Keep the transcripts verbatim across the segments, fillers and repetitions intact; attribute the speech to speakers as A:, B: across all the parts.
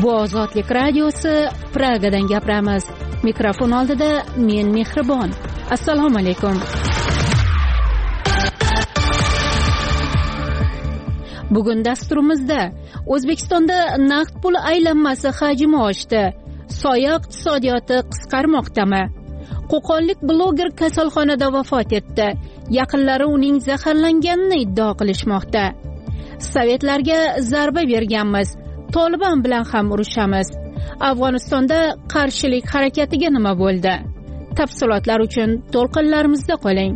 A: Bu Ozodlik radiosi, Pragadan gapiramiz. Mikrofon oldida men Mehribon. Assalomu alaykum. Bugun dasturimizda O'zbekistonda naqd pul aylanmasi hajmi oshdi. Soya iqtisodiyoti qisqarmoqdami? Qo'qonlik bloger kasalxonada vafot etdi. Yaqinlari uning zaharlanganini iddao qilishmoqda. Sovetlarga zarba berganmiz. Toliban bilan ham urushamiz. Afg'onistonda qarshilik harakatiga nima bo'ldi? Tafsilotlar uchun to'lqinlarimizda qoling.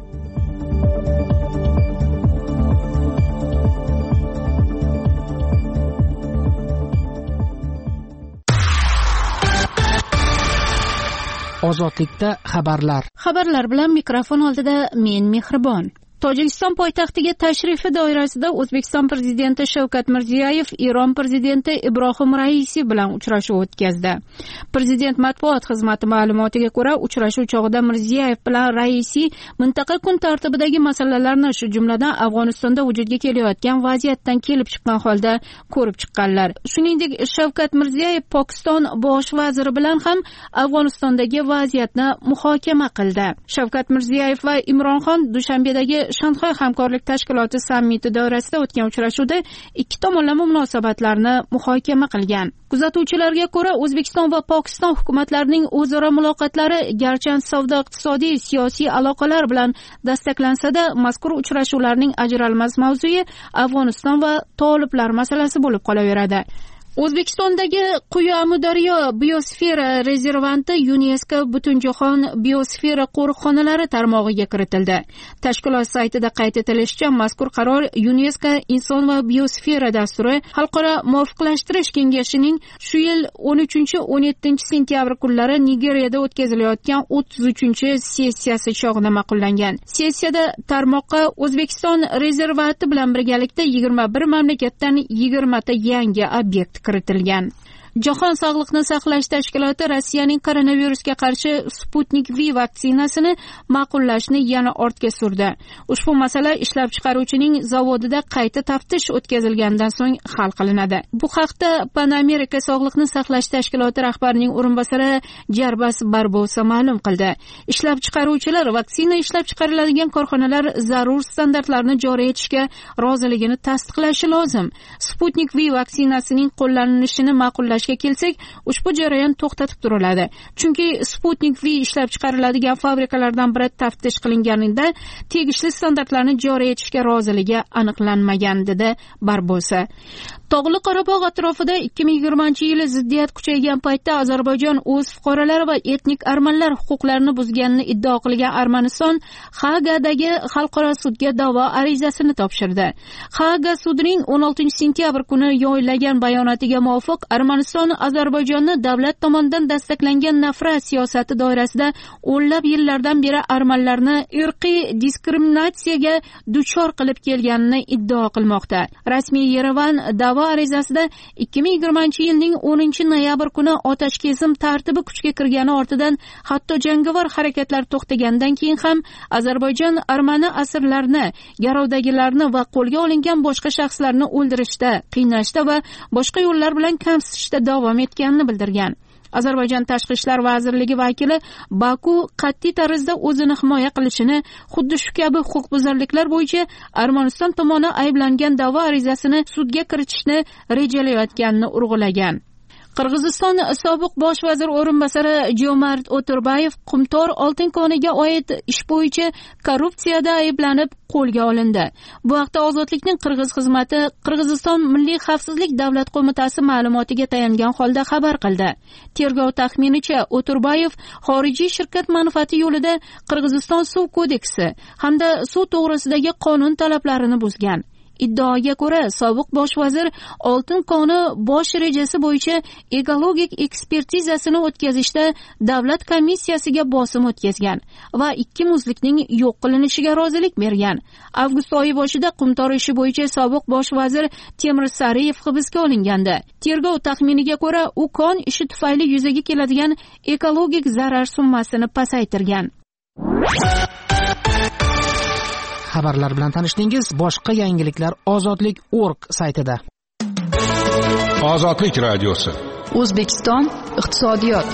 B: Ozodlikda xabarlar.
A: Xabarlar bilan mikrofon oldida men Mehribon. Tojikiston poytaxtiga tashrifi doirasida O'zbekiston prezidenti Shavkat Mirziyoyev Eron prezidenti Ibrohim Raisi bilan uchrashuv o'tkazdi. Prezident matbuot xizmati ma'lumotiga ko'ra, uchrashuv chog'ida Mirziyoyev bilan Raisi mintaqa kun tartibidagi masalalarni, shu jumladan Afg'onistonda vujudga kelayotgan vaziyatdan kelib chiqqan holda ko'rib chiqqanlar. Shuningdek, Shavkat Mirziyoyev Pokiston bosh vaziri bilan ham Afg'onistondagi vaziyatni muhokama qildi. Shavkat Mirziyoyev va Imron Xon Dushanbedagi Shanxay hamkorlik tashkiloti sammiti doirasida o'tgan uchrashuvda ikki tomonlama munosabatlarni muhokama qilgan. Kuzatuvchilarga ko'ra, O'zbekiston va Pokiston hukumatlarining o'zaro muloqotlari garchi savdo, iqtisodiy, siyosiy aloqalar bilan dastaklansa-da, mazkur uchrashuvlarning ajralmas mavzusi Afg'oniston va toliblar masalasi bo'lib qolaveradi. O'zbekistondagi Quyi Amudaryo biosfera rezervanti UNESCO Butunjahon biosfera qo'riqxonalari tarmog'iga kiritildi. Tashkilot saytida qayd etilishicha, mazkur qaror UNESCO Inson va biosfera dasturi xalqaro muvofiqlashtirish kengashining shu yil o'n uchinchi o'n yettinchi sentyabr kunlari Nigeriyada o'tkazilayotgan o'ttiz uchinchi sessiyasi chog'ida ma'qullangan. Sessiyada tarmoqqa O'zbekiston rezervati bilan birgalikda yigirma bir mamlakatdan yigirma ta yangi obyekt kiritilgan. Jahon sog'liqni saqlash tashkiloti Rossiyaning koronavirusga qarshi Sputnik V vaksinasini ma'qullashni yana ortga surdi. Ushbu masala ishlab chiqaruvchining zavodida qayta taftish o'tkazilgandan so'ng hal qilinadi. Bu haqda Pan Amerika sog'liqni saqlash tashkiloti rahbarining o'rinbosari Jarbas Barbosa ma'lum qildi. Ishlab chiqaruvchilar vaksina ishlab chiqariladigan korxonalar zarur standartlarni joriy etishga roziligini tasdiqlashi lozim. Sputnik V vaksinasining qo'llanilishini ma'qullash kelsak, ushbu jarayon to'xtatib turiladi. Chunki Sputnik V ishlab chiqariladigan fabrikalardan biri taftish qilinganida tegishli standartlarni joriy etishga roziligi aniqlanmagan, dedi Barbosa. Tog'li Qorabog' atrofida ikki ming yigirmanchi yili ziddiyat kuchaygan paytda Ozarbayjon o'z fuqarolari va etnik armanlar huquqlarini buzganini iddao qilgan Armaniston Haagadagi xalqaro sudga da'vo arizasini topshirdi. Haaga sudining o'n oltinchi sentyabr kuni yo'llagan bayonotiga muvofiq, Armaniston Ozarbayjonni davlat tomonidan dastaklangan nafrat siyosati doirasida o'nlab yillardan beri armanlarni irqiy diskriminatsiyaga duchor qilib kelganini iddao qilmoqda. Rasmiy Yerevan da'vo arizasida ikki ming yigirmanchi yilning o'ninchi noyabr kuni otash kesim tartibi kuchga kirgani ortidan, hatto jangovar harakatlar to'xtagandan keyin ham Ozarbayjon armani asirlarni, garovdagilarni va qo'lga olingan boshqa shaxslarni o'ldirishda, qiynashda va boshqa yo'llar bilan kamsitishda davom etganini bildirgan. Ozarbayjon Tashqi ishlar vazirligi vakili Baku qat'iy tarzda o'zini himoya qilishini, xuddi shu kabi huquqbuzarliklar bo'yicha Armaniston tomoni ayblangan da'vo arizasini sudga kiritishni rejalayotganini urg'ulagan. Qirg'iziston sobiq bosh vazir o'rinbosari Jo'mart O'tirbayev Qumtor oltin koniga oid ish bo'yicha korrupsiyada ayblanib qo'lga olindi. Bu haqda Ozodlikning Qirg'iz xizmati Qirg'iziston Milliy xavfsizlik davlat qo'mitasi ma'lumotiga tayangan holda xabar qildi. Tergov taxminicha O'tirbayev xorijiy shirkat manfaati yo'lida Qirg'iziston suv kodeksi hamda suv to'g'risidagi qonun talablarini buzgan. Iddaoga ko'ra, sobiq bosh vazir oltin koni bosh rejasi bo'yicha ekologik ekspertizasini o'tkazishda davlat komissiyasiga bosim o'tkazgan va ikki muzlikning yo'q qilinishiga rozilik bergan. Avgust oyi boshida Qumtor ishi bo'yicha sobiq bosh vazir Temir Sariyev hibsga olingandi. Tergov taxminiga ko'ra, u kon ishi tufayli yuzaga keladigan ekologik zarar summasini pasaytirgan.
B: Xabarlar bilan tanishdingiz. Boshqa yangiliklar ozodlik точка org saytida.
C: Ozodlik radiosi.
A: O'zbekiston iqtisodiyot.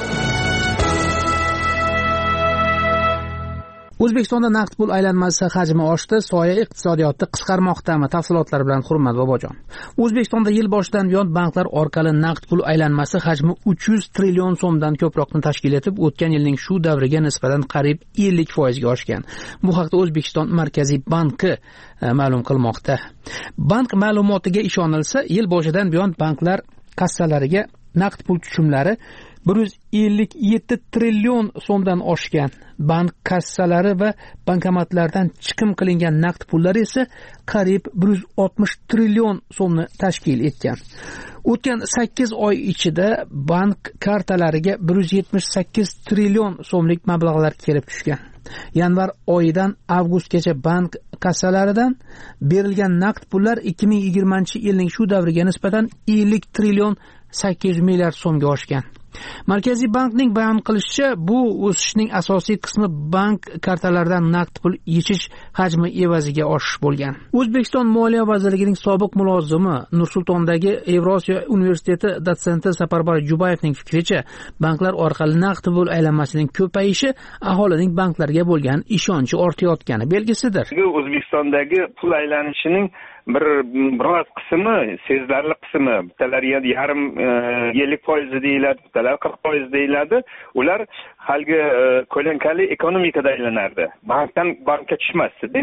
B: O'zbekistonda naqd pul aylanmasi hajmi oshdi, soya iqtisodiyotni qisqarmoqdami? Tafsilotlar bilan Hurmat Bobojon. O'zbekistonda yil boshidan buyon banklar orqali naqd pul aylanmasi hajmi uch yuz trillion so'mdan ko'proqni tashkil etib, o'tgan yilning shu davriga nisbatan qariyb ellik foizga oshgan. Bu haqda O'zbekiston Markaziy banki ma'lum qilmoqda. Bank ma'lumotiga ishonilsa, yil boshidan buyon banklar kassalariga naqd pul tushumlari bir yuz ellik yetti trillion so'mdan oshgan. Bank kassalari va bankomatlardan chiqim qilingan naqd pullar esa qariyb bir yuz oltmish trillion so'mni tashkil etgan. O'tgan sakkiz oy ichida bank kartalariga bir yuz yetmish sakkiz trillion so'mlik mablag'lar kelib tushgan. Yanvar oyidan avgustgacha bank kassalaridan berilgan naqd pullar ikki ming yigirmanchi yilning shu davriga nisbatan ellik trillion sakkiz yuz milliard so'mga oshgan. Markaziy bankning bayon qilishicha, bu o'sishning asosiy qismi bank kartalaridan naqd pul yechish hajmi evaziga oshish bo'lgan. O'zbekiston Moliya vazirligining sobiq mulozimi Nur-Sultondagi Yevrosiyo universiteti dotsenti Saparbar Jubayevning fikricha, banklar orqali naqd pul aylanmasining ko'payishi aholining banklarga bo'lgan ishonchi ortayotgani belgisidir.
C: O'zbekistondagi pul aylanishining bir biroz qismi, sezilarli qismi, bittalar yarim ellik foiz deyiladi, bittalar qirq foiz deyiladi. Ular halgi ko'lankali ekonomikada aylanardi. Bankdan bankka tushmasdi.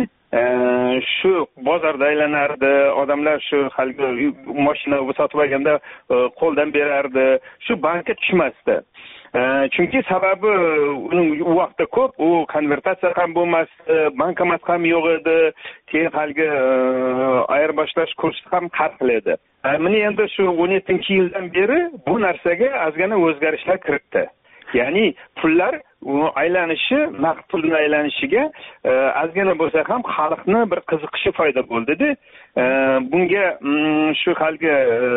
C: Shu bozorda aylanardi, odamlar shu halgi mashina sotib olganda qo'ldan berardi, shu bankka tushmasdi. Chunki sababi uning u vaqtda ko'p, u konvertatsiya ham bo'lmasdi, bankomat ham yo'q edi, keyin halgi ayirboshlash kursi ham har xil edi. Mana endi shu o'n yettinchi yildan beri bu narsaga ozgina o'zgarishlar kiritdi. Ya'ni pullar aylanishi, naqd pulning aylanishiga ozgina bo'lsa ham xalqni bir qiziqishi foyda bo'ldi-da. Bunga shu halgi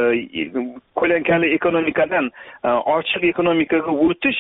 C: qo'lankali ekonomikadan ochiq ekonomikaga o'tish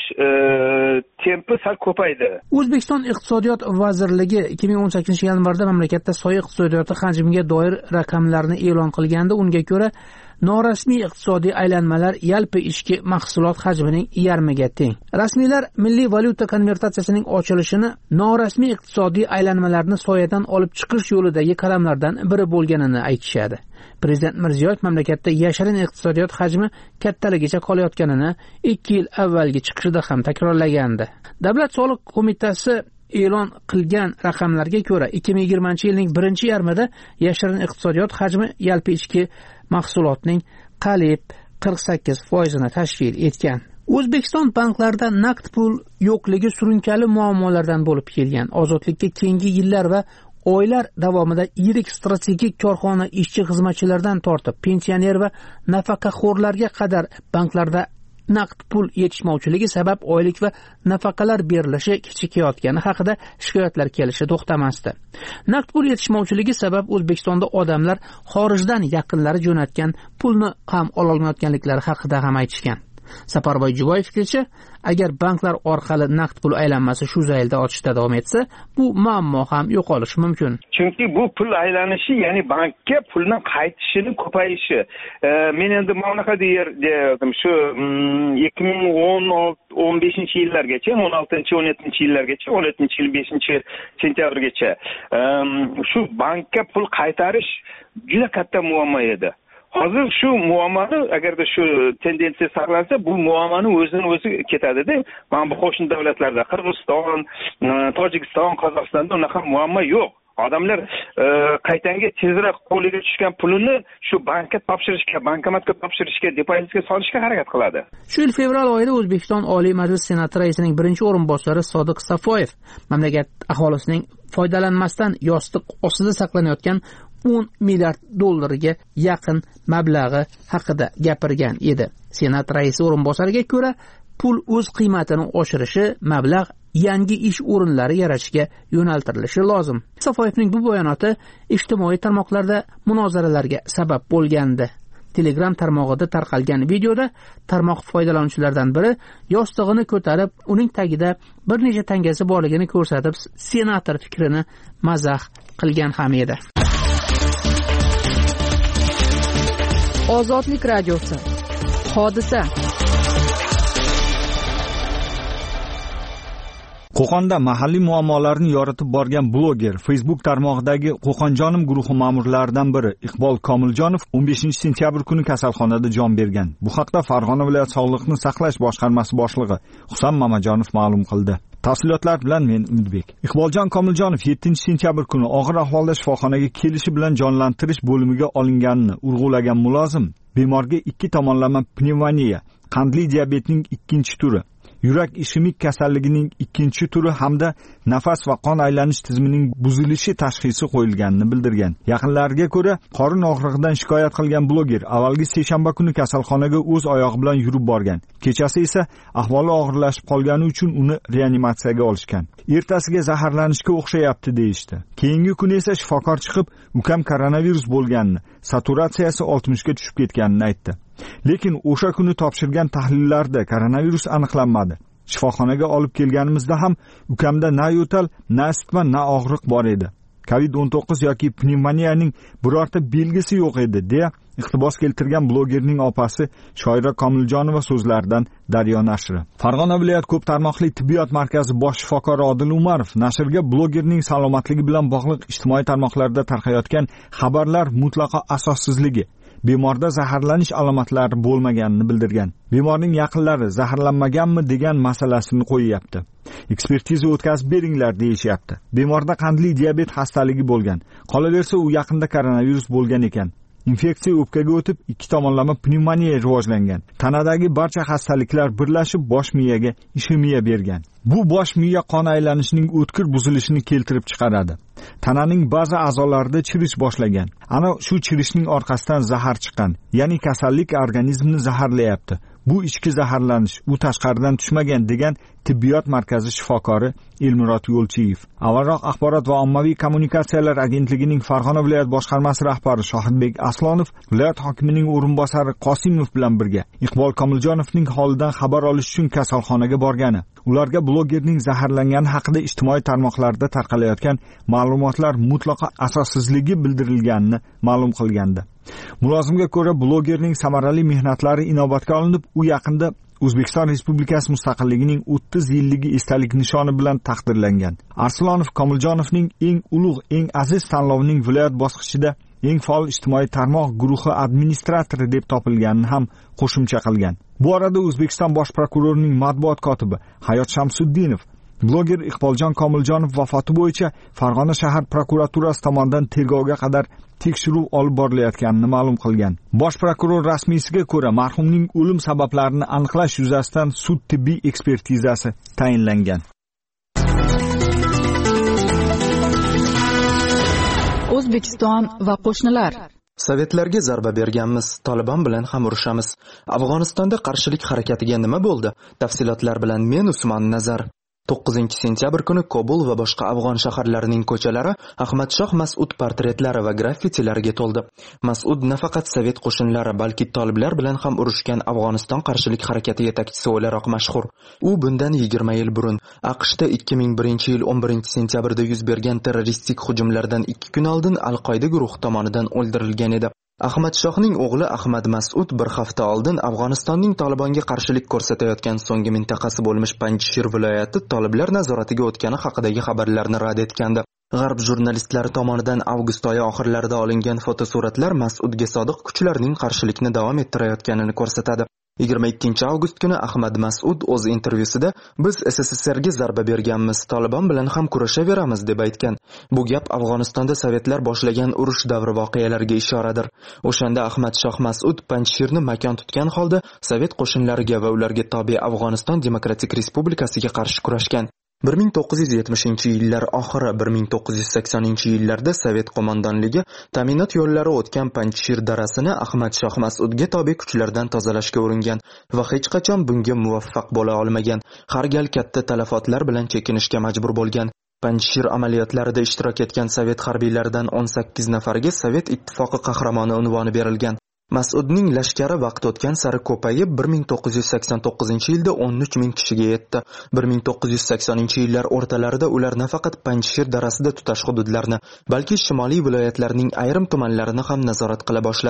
C: tempi sal ko'paydi.
B: O'zbekiston Iqtisodiyot vazirligi ikki ming o'n sakkizinchi yanvarda mamlakatda soya iqtisodiyoti hajmiga doir raqamlarni e'lon qilganda, unga ko'ra norasmiy iqtisodiy aylanmalar yalpi ichki mahsulot hajmining yarmiga teng. Rasmiylar milliy valyuta konvertatsiyasining ochilishini norasmiy iqtisodiy aylanmalarni soyadan olib chiqish yo'lidagi qadamlardan biri bo'lganini aytishadi. Prezident Mirziyoyev mamlakatda yashirin iqtisodiyot hajmi kattaligicha qolayotganini ikki yil avvalgi chiqishida ham takrorlagandi. Davlat soliq qo'mitasi e'lon qilgan raqamlarga ko'ra, ikki ming yigirmanchi yilning birinchi yarmida yashirin iqtisodiyot hajmi yalpi ichki mahsulotning qariyb qirq sakkiz foizini tashkil etgan. O'zbekiston banklarida naqd pul yo'qligi surunkali muammolardan bo'lib kelgan. Ozodlikka keyingi yillar va oylar davomida yirik strategik korxona ishchi xizmatchilaridan tortib pensioner va nafaqaxo'rlarga qadar banklarda naqd pul yetishmovchiligi sabab oylik va nafaqalar berilishi kechikayotgani haqida shikoyatlar kelishi to'xtamasdi. Naqd pul yetishmovchiligi sabab O'zbekistonda odamlar xorijdan yaqinlari jo'natgan pulni ham ololmayotganliklari haqida ham aytishgan. Saparboy Jubayev fikricha, agar banklar orqali naqd pul aylanmasi shu zaylda ochishda davom etsa, bu muammo ham yo'qolishi mumkin.
C: Chunki bu pul aylanishi, ya'ni bankka pulning qaytishini ko'payishi. Men endi bunaqa derdim, shu ikki ming o'n beshinchi yillargacha, o'n oltinchi o'n yettinchi yillargacha, o'n yettinchi yil beshinchi sentyabrgacha shu bankka pul qaytarish juda katta muammo edi. Hozir shu muammoni, agarda shu tendensiya saqlansa, bu muammoni o'zidan o'zi ketadi-da. Mana bu qo'shni davlatlarda, Qirg'iziston, Tojikiston, Qozog'istonda unaqa muammo yo'q. Odamlar qaytanga tezroq qo'liga tushgan pulini shu bankka topshirishga, bankomatga topshirishga, depozitga solishga harakat qiladi.
B: Shu yil fevral oyida O'zbekiston Oliy Majlis Senati raisining birinchi o'rinbosari Sodiq Safoyev mamlakat aholisining foydalanmasdan yostiq ostida saqlanayotgan o'n milliard dollarga yaqin mablag'i haqida gapirgan edi. Senat raisi o'rinbosariga ko'ra, pul o'z qiymatini oshirishi, mablag' yangi ish o'rinlari yaratishga yo'naltirilishi lozim. Safoyevning bu bayonoti ijtimoiy tarmoqlarda munozaralarga sabab bo'lgandi. Telegram tarmog'ida tarqalgan videoda tarmoq foydalanuvchilaridan biri yostig'ini ko'tarib, uning tagida bir necha tangasi borligini ko'rsatib, senator fikrini mazax qilgan ham edi.
A: Ozodlik radiosi. Hodisa
D: Qo'qonda mahalliy muammolarni yoritib borgan bloger, Facebook tarmog'idagi Qo'qonjonim guruhi ma'murlaridan biri Iqbol Komiljonov o'n beshinchi sentyabr kuni kasalxonada jon bergan. Bu haqda Farg'ona viloyat Sog'liqni saqlash boshqarmasi boshlig'i Husan Mamajonov ma'lum qildi. Tafsilotlar bilan men Umidbek. Iqboljon Komiljonov yettinchi sentyabr kuni og'ir ahvolda shifoxonaga kelishi bilan jonlantirish bo'limiga olinganini urg'ulagan mulozim bemorga ikki tomonlama pnevmoniya, qandli diabetning ikkinchi turi, yurak ishemik kasalligining ikkinchi turi hamda nafas va qon aylanish tizimining buzilishi tashxisi qo'yilganini bildirgan. Yaqinlariga ko'ra, qorin og'rig'idan shikoyat qilgan bloger avvalgi seshanba kuni kasalxonaga o'z oyog'i bilan yurib borgan. Kechasi esa ahvoli og'irlashib qolgani uchun uni reanimatsiyaga olishgan. Ertasiga zaharlanishga o'xshayapti deyishdi. Keyingi kuni esa shifokor chiqib, ukam koronavirus bo'lganini, saturatsiyasi oltmishga tushib ketganini aytdi. Lekin o'sha kuni topshirgan tahlillarda koronavirus aniqlanmadi. Shifoxonaga olib kelganimizda ham ukamda na yo'tal, na isitma, na og'riq bor edi. kovid o'n to'qqiz yoki pnevmoniyaning birorta belgisi yo'q edi, deya iqtibos keltirgan blogerning opasi Shoira Komiljonova so'zlaridan Daryo nashri. Farg'ona viloyat ko'p tarmoqli tibbiyot markazi bosh shifokori Odil Umarov nashrga blogerning salomatligi bilan bog'liq ijtimoiy tarmoqlarda tarqayotgan xabarlar mutlaqo asossizligi, bemorda zaharlanish alomatlari bo'lmaganini bildirgan. Bemorning yaqinlari zaharlanmaganmi degan masalasini qo'yyapti. Ekspertiza o'tkazib beringlar deyishyapti. Bemorda qandli diabet xastaligi bo'lgan. Qolaversa u yaqinda koronavirus bo'lgan ekan. Infeksiya o'pkaga o'tib, ikki tomonlama pnevmoniya rivojlangan. Tanadagi barcha xastaliklar birlashib bosh miyaga ishemiya bergan. Bu bosh miya qon aylanishining o'tkir buzilishini keltirib chiqaradi. Tananing ba'zi a'zolarida chirish boshlagan. Ana shu chirishning orqasidan zahar chiqqan. Ya'ni kasallik organizmni zaharlayapti. Bu ichki zaharlanish, u tashqaridan tushmagan degan tibbiyot markazi shifokori Elmurod Yo'lchiyev. Avvalroq Axborot va ommaviy kommunikatsiyalar agentligining Farg'ona viloyat boshqarmasi rahbari Shohidbek Aslonov viloyat hokimining o'rinbosari Qosimov bilan birga Iqbol Komiljonovning holidan xabar olish uchun kasalxonaga borgani, ularga blogerning zaharlangani haqida ijtimoiy tarmoqlarda tarqalayotgan ma'lumotlar mutlaqo asossizligi bildirilganini ma'lum qilgandi. Mulozimga ko'ra, blogerning samarali mehnatlari inobatga olinib, u yaqinda O'zbekiston Respublikasi mustaqilligining o'ttiz yilligi esdalik nishoni bilan taqdirlangan. Arslonov Komiljonovning eng ulug', eng aziz tanlovining viloyat bosqichida eng faol ijtimoiy tarmoq guruhi administratori deb topilganini ham qo'shimcha qilgan. Bu orada O'zbekiston bosh prokurorining matbuot kotibi Hayot Shamsuddinov bloger Iqboljon Komiljonov vafoti bo'yicha Farg'ona shahar prokuraturasi tomonidan tergovga qadar tekshiruv olib borilayotganini ma'lum qilgan. Bosh prokuror rasmiysiga ko'ra, marhumning o'lim sabablarini aniqlash yuzasidan sud tibbiy ekspertizasi tayinlangan.
E: O'zbekiston va qo'shnilar.
F: Sovetlarga zarba berganmiz, Taliban bilan ham urushamiz. Afg'onistonda qarshilik harakatiga nima bo'ldi? Tafsilotlar bilan men Usmon Nazar. to'qqizinchi sentyabr kuni Kobul va boshqa afg'on shaharlarining ko'chalari Ahmadshoh Mas'ud portretlari va graffitilariga to'ldi. Mas'ud nafaqat sovet qo'shinlari, balki toliblar bilan ham urushgan Afg'oniston qarshilik harakati yetakchisi o'laroq mashhur. U bundan yigirma yil burun AQShda ikki ming birinchi yil o'n birinchi sentyabrda yuz bergan terroristik hujumlardan ikki kun oldin Al-Qoida guruhi tomonidan o'ldirilgan edi. Ahmadshohning o'g'li Ahmad Mas'ud bir hafta oldin Afg'onistonning Talibanga qarshilik ko'rsatayotgan so'nggi mintaqasi bo'lmish Panjshir viloyati toliblar nazoratiga o'tgani haqidagi xabarlarni rad etgandi. G'arb jurnalistlari tomonidan avgust oyi oxirlarida olingan fotosuratlar Mas'udga sodiq kuchlarning qarshilikni davom ettirayotganini ko'rsatadi. yigirma ikkinchi avgust kuni Ahmad Mas'ud o'z intervyusida biz S S S Rga zarba berganmiz, Taliban bilan ham kurashaveramiz deb aytgan. Bu gap Afg'onistonda sovetlar boshlagan urush davri voqealariga ishoradir. O'shanda Ahmadshoh Mas'ud Panjshirni makon tutgan holda sovet qo'shinlariga va ularga tobe Afg'oniston Demokratik Respublikasiga qarshi kurashgan. bir ming to'qqiz yuz yetmishinchi yillar oxiri bir ming to'qqiz yuz saksoninchi yillarda sovet qo'mondonligi ta'minot yo'llari o'tgan Panjshir darasini Ahmadshoh Mas'udga tobe kuchlardan tozalashga uringan va hech qachon bunga muvaffaq bo'la olmagan. Har gal katta talafotlar bilan chekinishga majbur bo'lgan. Panjshir amaliyotlarida ishtirok etgan sovet harbiylaridan o'n sakkiz nafariga Sovet ittifoqi qahramoni unvoni berilgan. Mas'udning lashkari vaqt o'tgan sari ko'payib bir ming to'qqiz yuz sakson to'qqizinchi yilda o'n uch ming kishiga yetdi. bir ming to'qqiz yuz saksoninchi yillar o'rtalarida ular nafaqat Panjshir darasida tutash hududlarni, balki shimoliy viloyatlarning ayrim tumanlarini ham nazorat qila boshladi.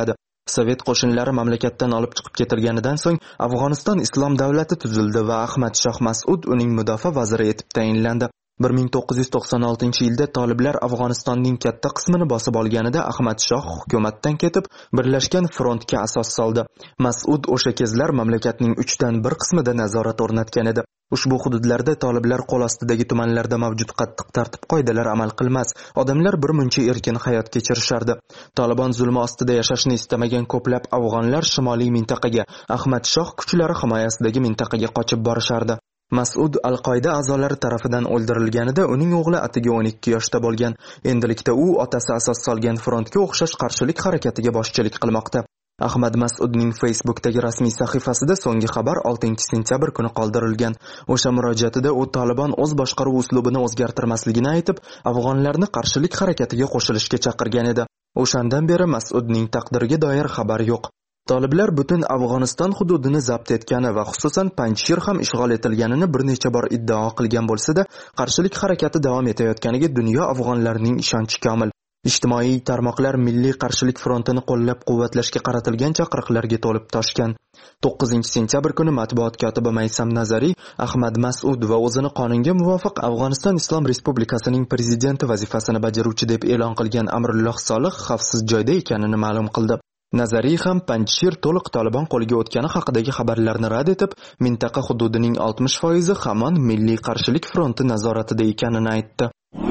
F: Sovet qo'shinlari mamlakatdan olib chiqib ketilganidan so'ng Afg'oniston islom davlati tuzildi va Ahmad Shoh Mas'ud uning mudofaa vaziri etib tayinlandi. bir ming to'qqiz yuz to'qson oltinchi yilda toliblar Afg'onistonning katta qismini bosib olganida Ahmad Shoh hukumatdan ketib, birlashgan frontga asos soldi. Mas'ud o'sha kezlar mamlakatning uchdan bir qismida nazorat o'rnatgan edi. Ushbu hududlarda toliblar qo'l ostidagi tumanlarda mavjud qattiq tartib-qoidalar amal qilmas, odamlar bir muncha erkin hayot kechirishardi. Tolibon zulmi ostida yashashni istamagan ko'plab afg'onlar shimoliy mintaqaga, Ahmad Shoh kuchlari himoyasidagi mintaqaga qochib borishardi. Mas'ud Al-Qoida a'zolari tarafidan o'ldirilganida uning o'g'li atigi o'n ikki yoshda bo'lgan. Endilikda u otasi asos solgan frontga o'xshash qarshilik harakatiga boshchilik qilmoqda. Ahmad Mas'udning Facebook'dagi rasmiy sahifasida so'nggi xabar oltinchi sentyabr kuni qoldirilgan. O'sha murojaatida u Taliban o'z boshqaruv uslubini o'zgartirmasligini aytib, afg'onlarni qarshilik harakatiga qo'shilishga chaqirgan edi. O'shandan beri Mas'udning taqdiriga doir xabar yo'q. Toliblar butun Afg'oniston hududini zabt etgani va xususan Panjshir ham ishg'ol etilganini bir necha bor iddao qilgan bo'lsa-da, qarshilik harakati davom etayotganiga dunyo afg'onlarining ishonchi komil. Ijtimoiy tarmoqlar milliy qarshilik frontini qo'llab-quvvatlashga qaratilgan chaqiriqlarga to'lib toshgan. to'qqizinchi sentyabr kuni matbuot kotibi Maysam Nazariy Ahmad Mas'ud va o'zini qonunga muvofiq Afg'oniston Islom Respublikasining prezidenti vazifasini bajaruvchi deb e'lon qilgan Amrulloh Solih xavfsiz joyda ekanini ma'lum qildi. Nazariy ham Panjshir to'liq Taliban qo'liga o'tgani haqidagi xabarlarni rad etib, mintaqa hududining oltmish foizi hamon milliy qarshilik fronti nazoratida ekanini aytdi.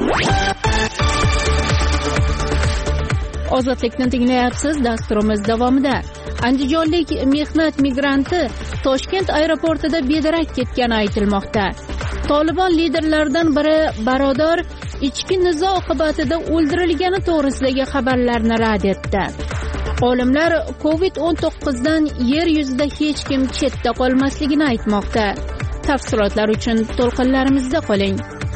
A: Ozodlikni tinglayapsiz. Dasturimiz davomida andijonlik mehnat migranti Toshkent aeroportida bedarak ketgani aytilmoqda. Tolibon liderlaridan biri barodor ichki nizo oqibatida o'ldirilgani to'g'risidagi xabarlarni rad etdi. Olimlar covid o'n to'qqiz dan yer yuzida hech kim chetda qolmasligini aytmoqda. Tafsilotlar uchun to'lqinlarimizda qoling.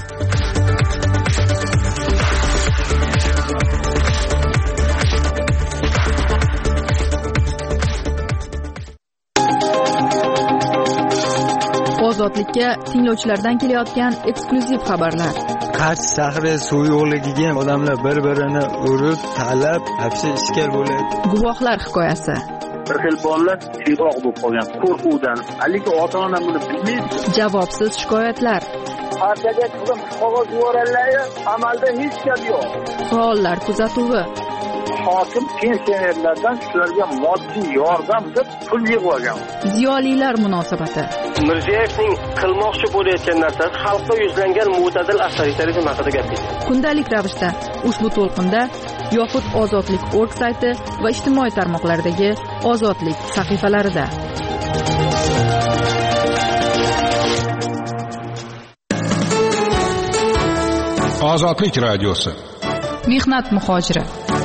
E: Ozodlikka tinglovchilardan kelayotgan eksklyuziv xabarlar.
G: Qarsh shahri suv yo'qligiga odamlar bir-birini urib, talab, hapsi ishkal bo'ladi.
E: Guvohlar hikoyasi.
H: Bir xil bolalar shiroq bo'lib qolgan qo'rquvdan, haligi ota-ona buni bilmaydi.
E: Javobsiz shikoyatlar.
H: Partiyaga qizim qog'oz yuborganlar, amalda hech gap yo'q.
E: Faollar kuzatuvi.
H: Hokim pensionerlardan shularga moddiy yordam deb pul yig'ib olgan.
E: Ziyolilar munosabati.
I: Mirziyoyevning qilmoqchi bo'layotgan narsasi xalqqa yuzlangan mo'tadil avtoritarizm haqida gapirdi.
E: Kundalik ravishda ushbu to'lqinda yoxud Ozodlik nokta org sayti va ijtimoiy tarmoqlardagi Ozodlik sahifalarida.
J: Ozodlik radiosi.
E: Mehnat muhojiri.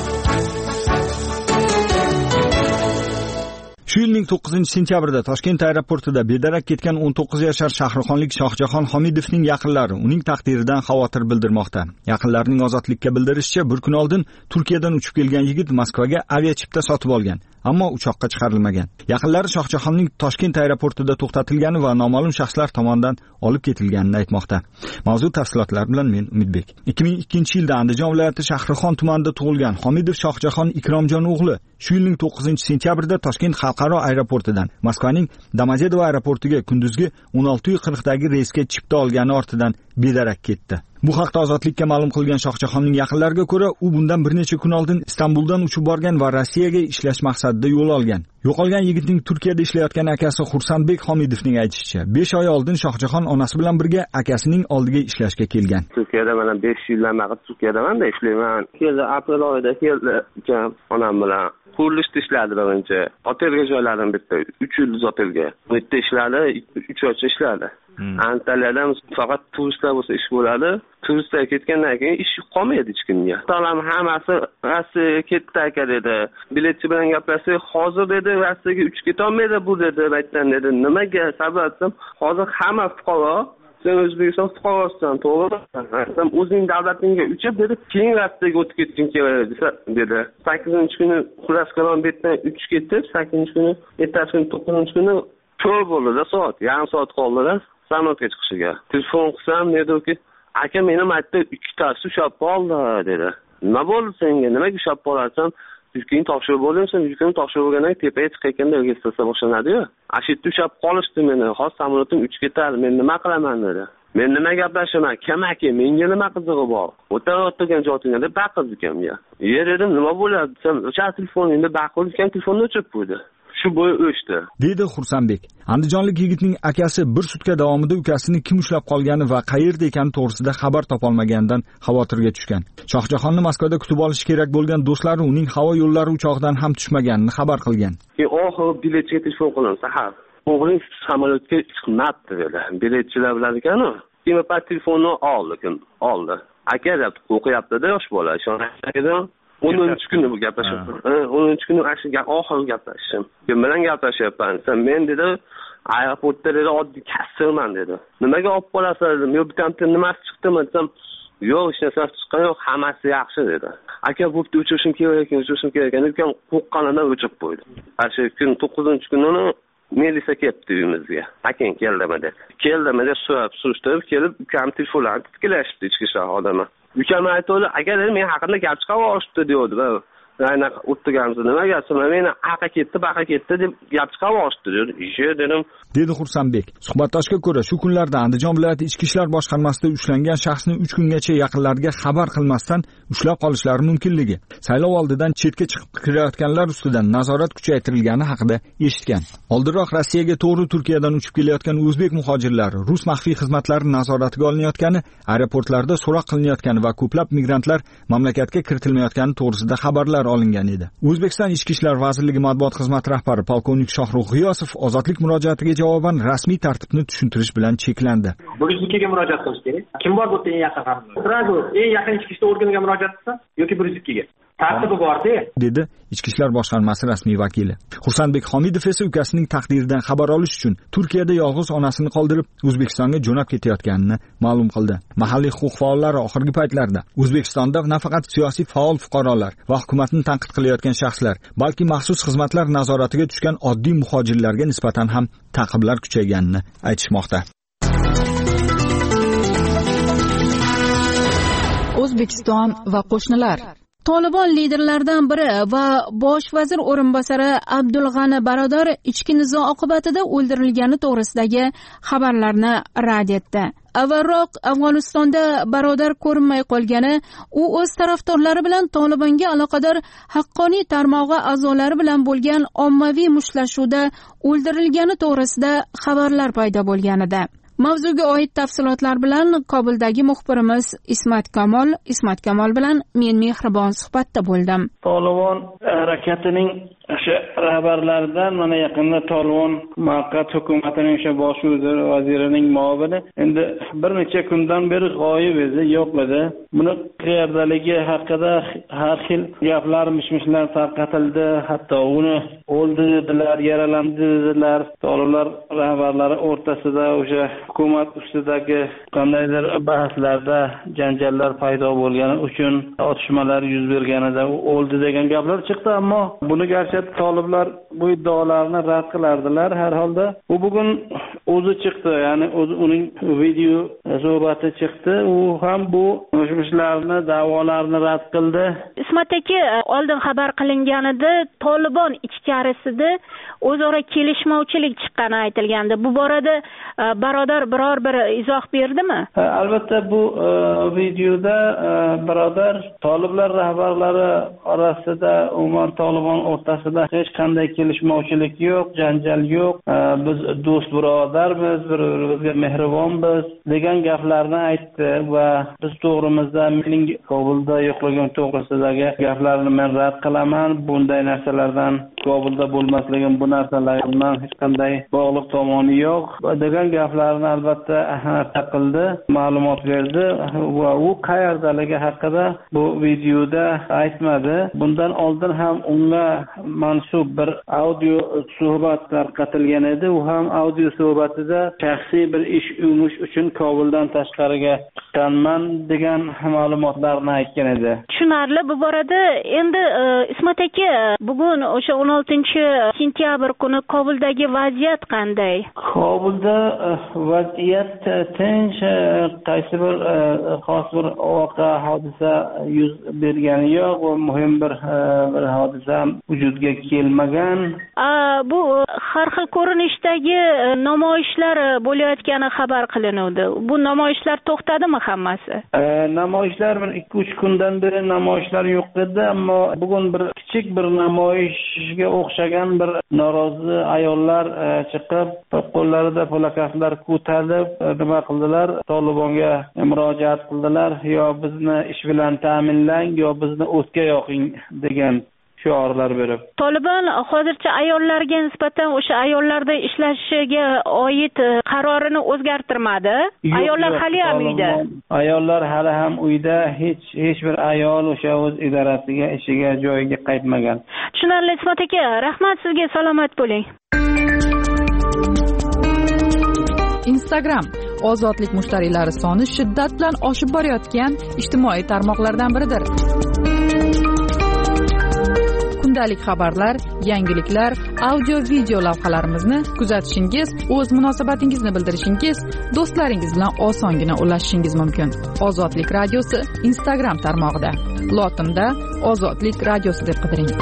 D: Shu yilning to'qqizinchi sentyabrida Toshkent aeroportida bedarak ketgan o'n to'qqiz yashar shahrixonlik Shohjahon Homidovning yaqinlari uning taqdiridan xavotir bildirmoqda. Yaqinlarining Ozodlikka bildirishicha, bir kun oldin Turkiyadan uchib kelgan yigit Moskvaga aviachipta sotib olgan, ammo uchoqqa chiqarilmagan. Yaqinlari Shohjahonning Toshkent aeroportida to'xtatilgani va noma'lum shaxslar tomonidan olib ketilganini aytmoqda. Mavzu tafsilotlari bilan men Umidbek. ikki ming ikkinchi yilda Andijon viloyati Shahrixon tumanida tug'ilgan Homidov Shohjahon Ikromjon o'g'li shu yilning to'qqizinchi sentyabrida Toshkent xalqaro aeroportidan Moskvaning Domodedovo aeroportiga kunduzgi o'n olti qirq dagi reysga chipta olgani ortidan bedarak ketdi. Bu haqda Ozodlikka ma'lum qilgan Shohjahonning yaqinlariga ko'ra, u bundan bir necha kun oldin Istanbuldan uchib borgan va Rossiyaga ishlash maqsadida yo'l olgan. Yo'qolgan yigitning Turkiyada ishlayotgan akasi Xursandbek Homidovning aytishicha, besh oy oldin Shohjahon onasi bilan birga akasining oldiga ishlashga kelgan.
I: Turkiyada mana besh yildan beri Turkiyadamanda ishlayman. Keldi aprel oyida keldi onam bilan. Qurilishda ishladi birinchi. Otelga joyladim bitta uch yulduz otelga. Bu yerda ishladi, uch oycha ishladi. Antaliyadan faqat turistlar bo'lsa ish bo'ladi. Turistlar ketgandan keyin ish qolmaydi hech kimga. Talam hammasi Rossiyaga ketdi aka dedi. Biletchi bilan gaplashsak, hozir dedi Rossiyaga uchib keta olmaydi bu dedi, aytdan dedi. Nimaga sababim? Hozir hamma fuqaro sen O'zbekiston fuqarosisan, to'g'rimi? O'zing davlatingga uchib dedi, keyin Rossiyaga o'tib ketging keladi dedi. sakkizinchi kuni Xuraskanon betdan uchib ketib, sakkizinchi kuni, ertasi kuni to'qqizinchi kuni to'rt bo'ldi soat, yarim soat qoldi sanoatga chiqishiga. Telefon qilsam, dediki, aka meni maytda ikkitasi ushlab qoldi dedi. Nima bo'ldi senga? Nimaga ushlab qolarsan? Yukingni topshirib bo'linsin, yukingni topshirib bo'lgandan keyin tepaga chiqayotganda registratsiya boshlanadi-yu. Ashitda ushab qolishdi meni. Hozir samolyotim uchib ketadi. Men nima qilaman dedi. Men nima gaplashaman? Kim aka? Menga nima qizig'i bor? O'tirib joyingda deb baqirdi ukamga. Yer dedim, nima bo'ladi? Sen o'sha telefoningda baqirgan telefonni o'chirib qo'ydi. Shu bo'yi o'chdi,
D: deydi Xursandbek. Andijonlik yigitning akasi bir sutka davomida ukasini kim ushlab qolgani va qayerda ekani to'g'risida xabar topolmaganidan xavotirga tushgan. Shohjahonni Moskvada kutib olish kerak bo'lgan do'stlari uning havo yo'llari uchoqdan ham tushmaganini xabar qilgan.
I: Keyin oxiri biletchiga telefon qildim sahar. O'g'ling samolyotga chiqmabdi dedi. Biletchilar bilan ekan-ku. Keyin pat telefonni oldi, kim oldi. Aka deb o'qiyapti-da yosh bola. Shonaqadan o'ninchi kuni bu gaplashyapti. o'ninchi kuni ashiga oxirgi gaplashishim. Kim bilan gaplashyapman? Sen men dedi, aeroportda dedi oddiy kassirman dedi. Nimaga olib qolasan dedim. Yo bitamda nimasi chiqdimi desam, yo'q, hech narsa chiqqan yo'q, hammasi yaxshi dedi. Aka bo'pti, uchirishim kerak ekan, uchirishim kerak ekan. Ukam qo'rqqanidan o'chib qo'ydi. O'sha kun to'qqizinchi kunini Melisa kelibdi uyimizga. Aking keldimi dedi. Keldimi deb so'rab, surishtirib kelib, ukam telefonlarni tiklashibdi ichki ishlar xodimi. Ukam aytdi, aka dedi, men haqimda gap chiqarib dedi. Ayna o'tganimizda nima gapsizlar? Meni aqa ketdi, baqa ketdi deb gap chiqarib dedi. Ishe dedim.
D: Dedi Xursandbek. Suhbatdoshga ko'ra, shu kunlarda Andijon viloyati ichki ishlar boshqarmasida ushlangan shaxsni uch kungacha yaqinlariga xabar qilmasdan ushlab qolishlari mumkinligi, saylov oldidan chetga chiqib kirayotganlar ustidan nazorat kuchaytirilgani haqida eshitgan. Oldinroq Rossiyaga to'g'ri Turkiyadan uchib kelayotgan o'zbek muhojirlari rus maxfiy xizmatlari nazoratiga olinayotgani, aeroportlarda so'roq qilinayotgani va ko'plab migrantlar mamlakatga kiritilmayotgani to'g'risida xabarlar olingan edi. O'zbekiston Ichki ishlar vazirligi matbuot xizmati rahbari polkovnik Shohruh G'iyosov ozodlik murojaatiga javoban rasmiy tartibni tushuntirish bilan cheklandi.
K: bir yuz ikkiga murojaat qilish kerak. Kim bor bu yerda eng yaqin xaridor? Sразу eng yaqin ichki ishlar organiga murojaat qilsa yoki bir yuz ikkiga. Tartibi bor-da,
D: dedi Ichki ishlar boshqarmasi rasmiy vakili. Xursandbek Xomidov esa ukasining taqdiridan xabar olish uchun Turkiyada yolg'iz onasini qoldirib O'zbekistonga jo'nab ketayotganini ma'lum qildi. Mahalliy huquq faollari oxirgi paytlarda O'zbekistonda nafaqat siyosiy faol fuqarolar va hukumatni tanqid qilayotgan shaxslar, balki maxsus xizmatlar nazoratiga tushgan oddiy muhojirlarga nisbatan ham ta'qiblar kuchayganini aytishmoqda.
E: O'zbekiston va qo'shnilar.
A: Tolibon liderlaridan biri va bosh vazir o'rinbosari Abdulg'ani Barodar ichki nizo oqibatida o'ldirilgani to'g'risidagi xabarlarni rad etdi. Avvalroq Afg'onistonda Barodar ko'rinmay qolgani, u o'z tarafdorlari bilan Tolibonga aloqador haqqoniy tarmog'i a'zolari bilan bo'lgan ommaviy mushtlashuvda o'ldirilgani to'g'risida xabarlar paydo bo'lgan edi. Mavzuga oid tafsilotlar bilan Kobuldagi muxbirimiz Ismat Kamol, Ismat Kamol bilan men mehribon suhbatda bo'ldim.
L: Tolibon harakatining o'sha rahbarlaridan mana yaqinda Tolibon muvaqqat hukumatining o'sha bosh vazirining muavini endi bir necha kundan beri g'oyib edi, yo'q edi. Buni qayerdaligi haqida har xil gaplar, mishmishlar tarqatildi. Hatto uni o'ldi dedilar, yaralandi dedilar. Toliblar rahbarlari o'rtasida o'sha hukumat ustidagi qandaydir bahslarda janjallar paydo bo'lgani uchun otishmalar yuz berganida u o'ldi degan gaplar chiqdi, ammo buni garchi toliblar bu iddaolarni rad qilardilar. Har holda u bugun o'zi chiqdi, ya'ni o'zi uning video suhbati chiqdi. U ham bu mushmishlarni, da'volarni rad qildi.
M: Ismat aka, oldin xabar qilinganida Tolibon ichkarisida o'zaro kelishmovchilik chiqqani aytilgandi. Bu borada Barodar biror bir izoh berdimi?
L: Albatta bu videoda Barodar Toliblar rahbarlari orasida, Umar Tolibon o'rtasida hech qanday kelishmovchilik yo'q, janjal yo'q. Biz do'st birodarmiz, bir-birimizga mehribonmiz degan gaplarni aytdi va biz to'g'rimizda mening Kobulda yo'qligim to'g'risidagi gaplarni men rad qilaman. Bunday narsalardan Kobulda bo'lmasligim, bu narsalardan hech qanday bog'liq tomoni yo'q degan gaplarni albatta ahamiyat qildi, ma'lumot berdi va u qayerdaligi haqida bu videoda aytmadi. Bundan oldin ham unga mansub bir audio suhbat tarqatilgan edi. U ham audio suhbat munosabatida shaxsiy bir ish yumush uchun Kobuldan tashqariga chiqqanman degan ma'lumotlarni aytgan edi.
M: Tushunarli. Bu borada endi Ismat aka, bugun o'sha o'n oltinchi sentyabr kuni Kobuldagi vaziyat qanday?
L: Kobulda vaziyat tinch, qaysi bir xos bir voqea hodisa yuz bergani yo'q va muhim bir bir hodisa vujudga kelmagan.
M: Bu har xil ko'rinishdagi namoyishlar bo'layotgani xabar qilinadi. Bu namoyishlar to'xtadimi hammasi?
L: Namoyishlar bir ikki uch kundan beri namoyishlar yo'q edi, ammo bugun bir kichik bir namoyishga o'xshagan bir norozi ayollar chiqib, qo'llarida plakatlar ko'tarib nima qildilar? Tolibonga murojaat qildilar, yo bizni ish bilan ta'minlang, yo bizni o'tga yoqing degan shiorlar berib.
M: Tolibon hozircha ayollarga nisbatan o'sha ayollarda ishlashiga oid qarorini o'zgartirmadi. Ayollar hali ham uyda.
L: Ayollar hali ham uyda, hech hech bir ayol o'sha o'z idorasiga, ishiga, joyiga qaytmagan.
M: Tushunarli Ismat aka, rahmat sizga, salomat bo'ling.
E: Instagram ozodlik mushtariylari soni shiddat bilan oshib borayotgan ijtimoiy tarmoqlardan biridir. Kundalik xabarlar, yangiliklar, audio-video lavhalarimizni kuzatishingiz, o'z munosabatingizni bildirishingiz, do'stlaringiz bilan osongina ulashishingiz mumkin. Ozodlik radiosi Instagram tarmog'ida. Lotinda Ozodlik radiosi deb qidiring.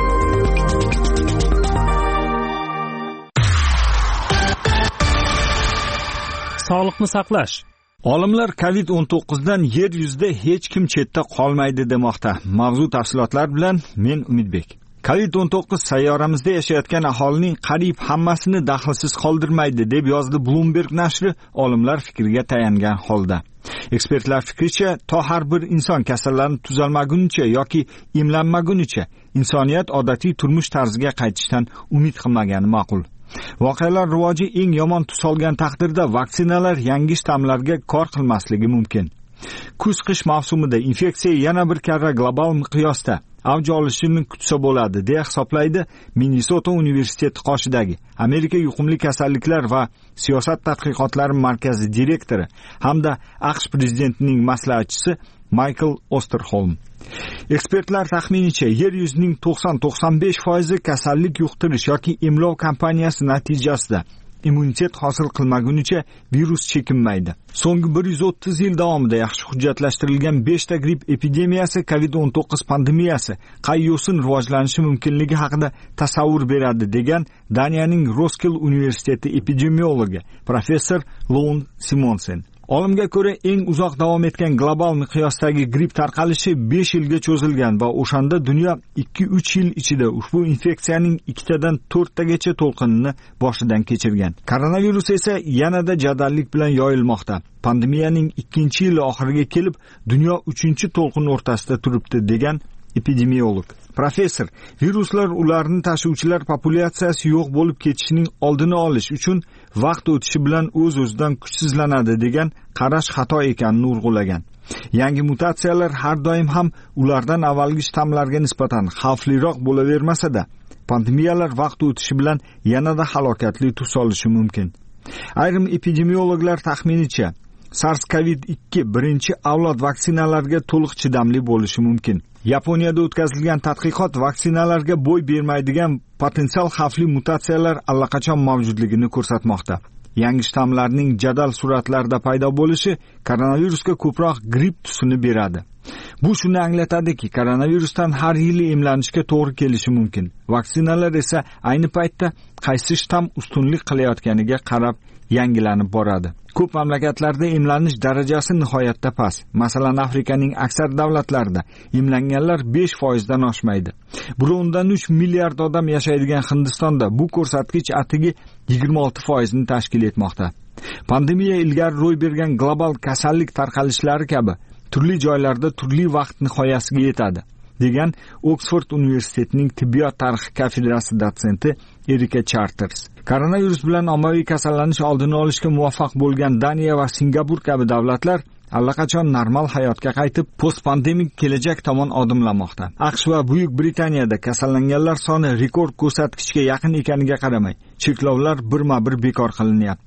B: Sog'liqni saqlash.
D: Olimlar covid o'n to'qqiz dan yer yuzida hech kim chetda qolmaydi demoqda. Mavzu tafsilotlar bilan men Umidbek. covid o'n to'qqiz sayyoramizda yashayotgan aholining qariyb hammasini daxlsiz qoldirmaydi deb yozdi Bloomberg nashri olimlar fikriga tayangan holda. Ekspertlar fikricha, to har bir inson kasallanib tuzalmagunicha yoki emlanmagunicha insoniyat odatiy turmush tarziga qaytishdan umid qilmagani ma'qul. Voqealar rivoji eng yomon tus olgan taqdirda vaksinalar yangi shtammlarga kor qilmasligi mumkin. Kuz-qish mavsumida infeksiya yana bir karra global miqyosda avj olishini kutsa bo'ladi, deya hisoblaydi Minnesota universiteti qoshidagi Amerika yuqumli kasalliklar va siyosat tadqiqotlari markazi direktori hamda AQSh prezidentining maslahatchisi Michael Osterholm. Ekspertlar taxminicha yer yuzining to'qson to'qson besh foizi kasallik yuqtirish yoki emlov kampaniyasi natijasida immunitet hosil qilmagunicha virus chekinmaydi. So'nggi bir yuz o'ttiz yil davomida yaxshi hujjatlashtirilgan beshta gripp epidemiyasi covid o'n to'qqiz pandemiyasi qay yo'sin rivojlanishi mumkinligi haqida tasavvur beradi degan Daniyaning Roskilde universiteti epidemiologi professor Lone Simonsen. Olimga ko'ra, eng uzoq davom etgan global miqyosdagi gripp tarqalishi besh yilga cho'zilgan va o'shanda dunyo ikki uch yil ichida ushbu infeksiyaning ikkitadan to'rttagacha to'lqinini boshidan kechirgan. Koronavirus esa yanada jadallik bilan yoyilmoqda. Pandemiyaning ikkinchi yili oxiriga kelib, dunyo uchinchi to'lqin o'rtasida turibdi degan epidemiolog. Professor, viruslar ularni tashuvchilar populyatsiyasi yo'q bo'lib ketishining oldini olish uchun vaqt o'tishi bilan o'z-o'zidan kuchsizlanadi degan qarash xato ekanini urg'ulagan. Yangi mutatsiyalar har doim ham ulardan avvalgi shtammlarga nisbatan xavfliroq bo'lavermasa-da, pandemiyalar vaqt o'tishi bilan yanada halokatli tus olishi mumkin. Ayrim epidemiologlar taxminicha SARS-CoV ikki birinchi avlod vaksinalarga to'liq chidamli bo'lishi mumkin. Yaponiyada o'tkazilgan tadqiqot vaksinalarga bo'y bermaydigan potensial xavfli mutatsiyalar allaqachon mavjudligini ko'rsatmoqda. Yangi shtammlarning jadal sur'atlarda paydo bo'lishi koronavirusga ko'proq gripp tusini beradi. Bu shuni anglatadiki, koronavirusdan har yili emlanishga to'g'ri kelishi mumkin. Vaksinalar esa ayni paytda qaysi shtamm ustunlik qilayotganiga qarab yangilanib boradi. Ko'p mamlakatlarda emlanish darajasi nihoyatda past. Masalan, Afrikaning aksar davlatlarida emlanganlar besh foizdan oshmaydi. bir o'ndan uch milliard odam yashaydigan Hindistonda bu ko'rsatkich atigi yigirma olti foizni tashkil etmoqda. Pandemiya ilgari ro'y bergan global kasallik tarqalishlari kabi turli joylarda turli vaqt nihoyasiga yetadi, degan Oxford universitetining tibbiyot tarixi kafedrasi dotsenti Erika Charters. Koronavirus bilan ommaviy kasallanish oldini olishga muvaffaq bo'lgan Daniya va Singapur kabi davlatlar allaqachon normal hayotga qaytib, postpandemik kelajak tomon odimlamoqda. AQSh va Buyuk Britaniyada kasallanganlar soni rekord ko'rsatkichga yaqin ekaniga qaramay, cheklovlar birma-bir bekor qilinyapti.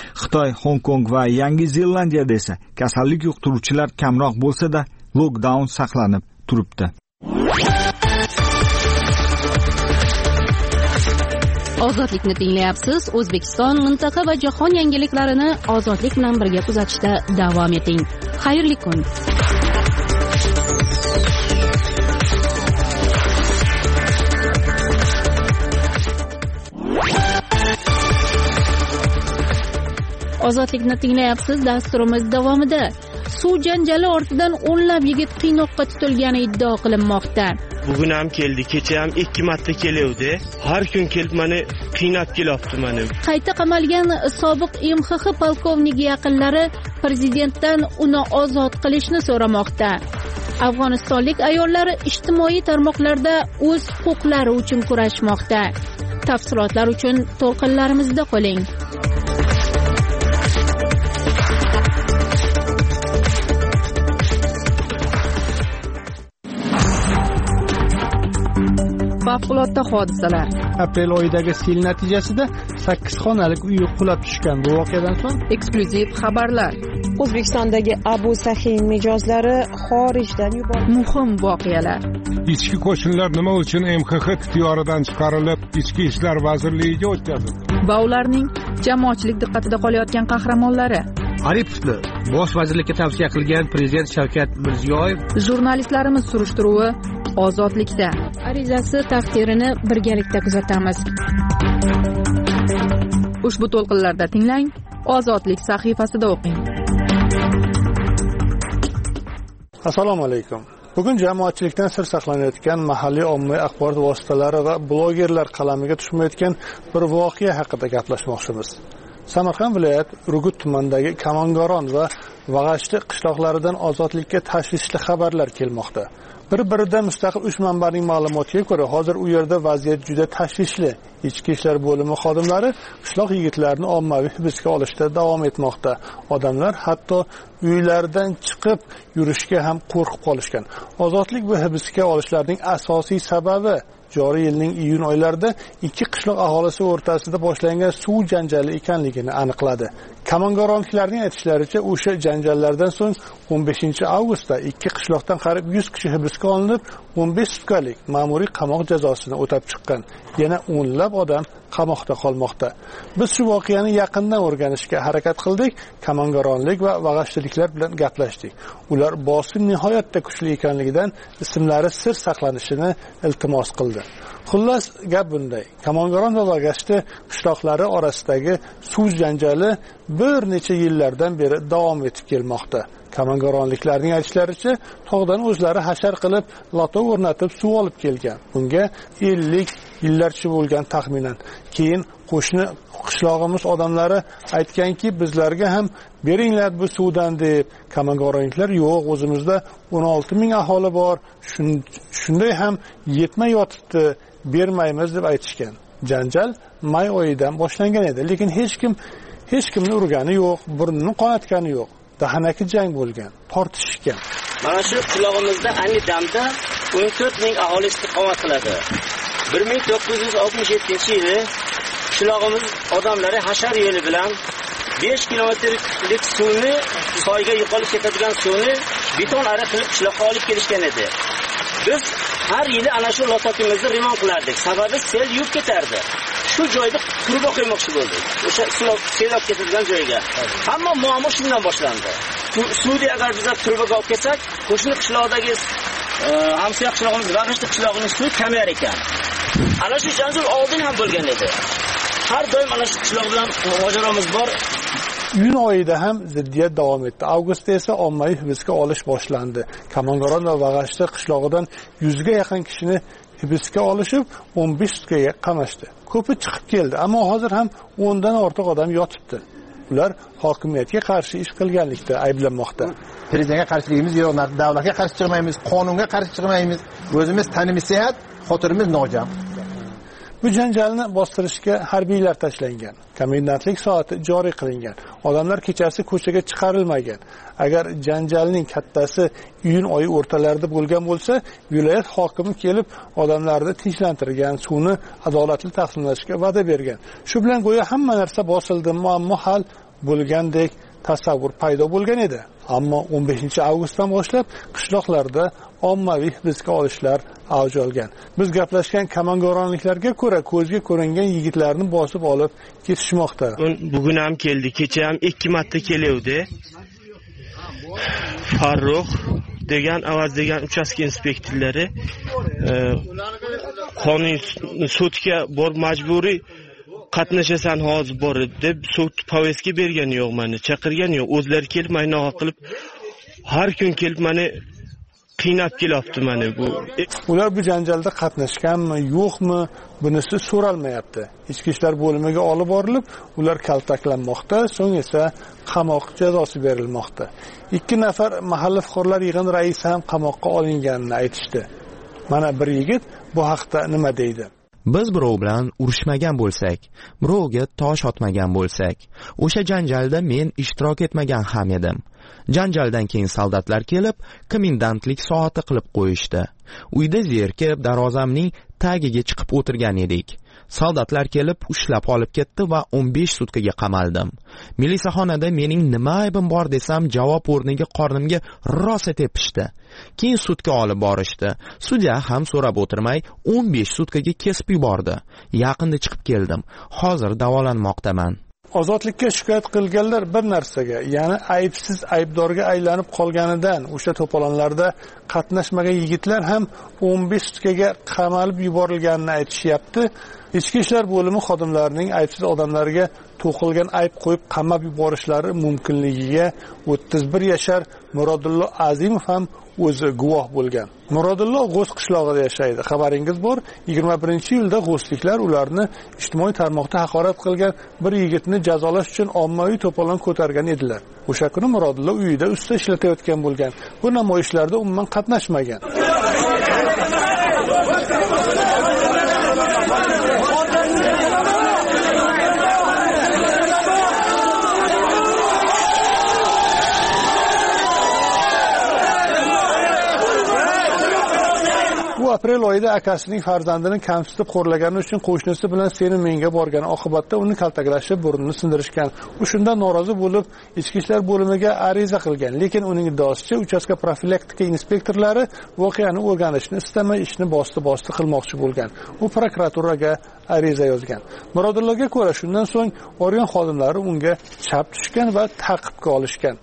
D: Xitoy, Hong Kong va Yangi Zelandiyada esa kasallik yuqtiruvchilar kamroq bo'lsa-da, lockdown saqlanib turibdi.
A: Ozodlikni tinglayapsiz. O'zbekiston, mintaqa va jahon yangiliklarini ozodlik bilan birga kuzatishda davom eting. Xayrli kun. Ozodlikni tinglayapsiz. Dasturimiz davomida suv janjali ortidan o'nlab yigit qiynoqqa tutilgani iddao qilinmoqda.
N: Bugun ham keldi, kecha ham ikki marta keluvdi. Har kun kelib meni qiynab kelyapti meni.
A: Qayta qamalgan sobiq M X X polkovniki yaqinlari prezidentdan uni ozod qilishni so'ramoqda. Afg'onistonlik ayollar ijtimoiy tarmoqlarda o'z huquqlari uchun kurashmoqda. Tafsilotlar uchun to'lqinlarimizda qoling.
E: Favqulodda hodisalar.
B: Aprel oyidagi sel natijasida sakkiz xonalik uy qulab tushgan. Bu voqeadan so'ng
E: eksklyuziv xabarlar.
O: O'zbekistondagi Abu Sahin mijozlari xorijdan yuborildi.
E: Muhim voqealar.
J: Ichki qo'shinlar nima uchun M X X ixtiyoridan chiqarilib, Ichki ishlar vazirligiga o'tkazildi?
E: Va ularning jamoatchilik diqqatida qolayotgan qahramonlari.
B: Aripovni bosh vazirlikka tavsiya qilgan prezident Shavkat Mirziyoyev.
E: Jurnalistlarimiz surishtiruvi ozodlikda.
A: Arizasi taqdirini birgalikda kuzatamiz.
E: Ushbu to'lqinlarda tinglang, ozodlik sahifasida o'qing.
P: Assalomu alaykum. Bugun jamoatchilikdan sir saqlanayotgan mahalliy ommaviy axborot vositalari va blogerlar qalamiga tushmayotgan bir voqea haqida gaplashmoqchimiz. Samarqand viloyat Urgut tumanidagi Kamongoron va Vag'ashti qishloqlaridan ozodlikka tashvishli xabarlar kelmoqda. Bir-biridan mustaqil uch manbaning ma'lumotiga ko'ra, hozir u yerda vaziyat juda tashvishli. Ichki ishlar bo'limi xodimlari qishloq yigitlarini ommaviy hibsga olishda davom etmoqda. Odamlar hatto uylaridan chiqib yurishga ham qo'rqib qolishgan. Ozodlik va hibsga olishlarning asosiy sababi joriy yilning iyun oylarida ikki qishloq aholisi o'rtasida boshlangan suv janjali ekanligini aniqladi. Kamongoronliklarning aytishlaricha, o'sha janjallardan so'ng o'n beshinchi avgustda ikki qishloqdan qariyb yuz kishi hibsga olinib, o'n besh sutkalik ma'muriy qamoq jazosini o'tab chiqqan. Yana o'nlab odam qamoqda qolmoqda. Biz shu voqeani yaqindan o'rganishga harakat qildik. Kamongoronlik va Vag'ashtiliklar bilan gaplashdik. Ular bosim nihoyatda kuchli ekanligidan ismlari sir saqlanishini iltimos qildi. Xullas, gap bunday. Kamongoron va Vag'ashti qishloqlari orasidagi suv janjali bir necha yillardan beri davom etib kelmoqda. Kamongoronliklarning aytishlaricha, tog'dan o'zlari hashar qilib, loto o'rnatib suv olib kelgan. Bunga ellik yillarcha bo'lgan taxminan. Keyin qo'shni qishlog'imiz odamlari aytganki, bizlarga ham beringlar bu suvdan deb. Kamongoronliklar yo'q, o'zimizda o'n olti ming aholi bor, shunday ham yetmay yotibdi, bermaymiz deb aytishgan. Janjal may oyidan boshlangan edi, lekin hech kim hech kimni urgani yo'q, burnini qonatgani yo'q. Dahanaki jang bo'lgan, tortishgan.
Q: Mana shu qishlog'imizda ayni damda o'n to'rt ming aholi istiqomat qiladi. bir ming to'qqiz yuz oltmish yettinchi yili qishlog'imiz odamlari hashar yo'li bilan besh kilometrlik suvni, soyga yo'qolib ketadigan suvni beton ara qilib qishloqqa olib kelishgan edi. Biz har yili ana shu lototimizni remont qilardik. Sababi sel yurib ketardi. Shu joyda turba qo'ymoqchi bo'ldik. O'sha suv selab ketadigan joyga. Hamma muammo shundan boshlandi. Suvni agar biz turbaga olib ketsak, qo'shni qishloqdagi hamsiya qishlog'imiz, Vag'ashti qishlog'ining suvi kamar ekan. Ana shu janjal oldin ham bo'lgan edi. Har doim ana shu qishloq bilan mojaromiz bor.
P: Iyun oyida ham ziddiyat davom etdi. Avgustda esa ommaviy hibsga olish boshlandi. Kamongoron va Vag'ashti qishlog'idan yuzga yaqin kishini hibsga olishib, o'n besh sutkaga qamashdi. Ko'pi chiqib keldi, ammo hozir ham o'ndan ortiq odam yotibdi. Ular hokimiyatga qarshi ish qilganlikda ayblanmoqda.
R: Prezidentga qarshiligimiz yo'q, davlatga qarshi chiqmaymiz, qonunga qarshi chiqmaymiz. O'zimiz tanimizsak, xotirimiz nojam.
P: Bu janjalni bostirishga harbiylar tashlangan. Komendantlik soati joriy qilingan. Odamlar kechasi ko'chaga chiqarilmagan. Agar janjalning kattasi iyun oyi o'rtalarida bo'lgan bo'lsa, viloyat hokimi kelib odamlarni tinchlantirgan, suvni adolatli taqsimlashga va'da bergan. Shu bilan go'yo hamma narsa bosildi, muammo hal bo'lgandek tasavvur paydo bo'lgan edi. Ammo o'n beshinchi avgustdan boshlab qishloqlarda ommaviy hibsga olishlar avj olgan. Biz gaplashgan kamangoronliklarga ko'ra ko'zga ko'ringan yigitlarni bosib olib ketishmoqda.
N: Bugun ham keldi, kecha ham ikki marta keluvdi. Farruh degan avaz degan uchastka inspektorlari qonun sudga bor majburiy qatnashasan hozir bor deb sud poveska bergani yo'q, meni chaqirgani yo'q. O'zlari kelib maynoq qilib har kun kelib meni qiynab kelyapti mana bu.
P: Ular bu janjalda qatnashganmi, yo'qmi, bunisi so'ralmayapti. Ichki ishlar bo'limiga olib borilib, ular kaltaklanmoqda, so'ng esa qamoq jazosi berilmoqda. Ikki nafar mahalla fuqarolar yig'in raisi ham qamoqqa olinganini aytishdi. Mana bir yigit bu haqda nima deydi?
S: Biz birov bilan urushmagan bo'lsak, birovga tosh otmagan bo'lsak, o'sha janjalda men ishtirok etmagan ham edim. Janjaldan keyin soldatlar kelib, komendantlik soati qilib qo'yishdi. Uyda zerkib, darvozamning tagiga chiqib o'tirgan edik. Soldatlar kelib ushlab olib ketdi va o'n besh sutkaga qamaldim. Milisaxonada mening nima aybim bor desam, javob o'rniga qornimga rosa tepishdi. Keyin sudga olib borishdi. Sudya ham so'rab o'tirmay o'n besh sutkaga kesib yubordi. Yaqinda chiqib keldim. Hozir davolanmoqdaman.
P: Ozodlikka shikoyat qilganlar bir narsaga, ya'ni aybsiz aybdorga aylanib qolganidan, o'sha to'polonlarda qatnashmagan yigitlar ham o'n besh sutkaga qamalib yuborilganini aytishyapti. Ichki ishlar bo'limi xodimlarining aybsiz odamlarga to'qilgan ayb qo'yib qamab yuborishlari mumkinligiga o'ttiz bir yashar Murodullo Azimov ham o'zi guvoh bo'lgan. Murodullo G'o's qishlog'ida yashaydi. Xabaringiz bor, yigirma birinchi yilda g'o'sliklar ularni ijtimoiy tarmoqda haqorat qilgan bir yigitni jazolash uchun ommaviy to'polon ko'targan edilar. O'sha kuni Murodullo uyida usta ishlatayotgan bo'lgan. Bu namoyishlarda umuman qatnashmagan. Aprel oyida akasining farzandini kamsitib xo'rlagani uchun qo'shnisi bilan seni menga borgan, oqibatda uni kaltaklashib burnini sindirishgan. U shundan norozi bo'lib ichki ishlar bo'limiga ariza qilgan, lekin uning iddaosicha uchastka profilaktika inspektorlari voqeani o'rganishni istamay ishni bosti-bosti qilmoqchi bo'lgan. U prokuraturaga ariza yozgan. Murodulloga ko'ra shundan so'ng organ xodimlari unga chap tushgan va ta'qibga olishgan.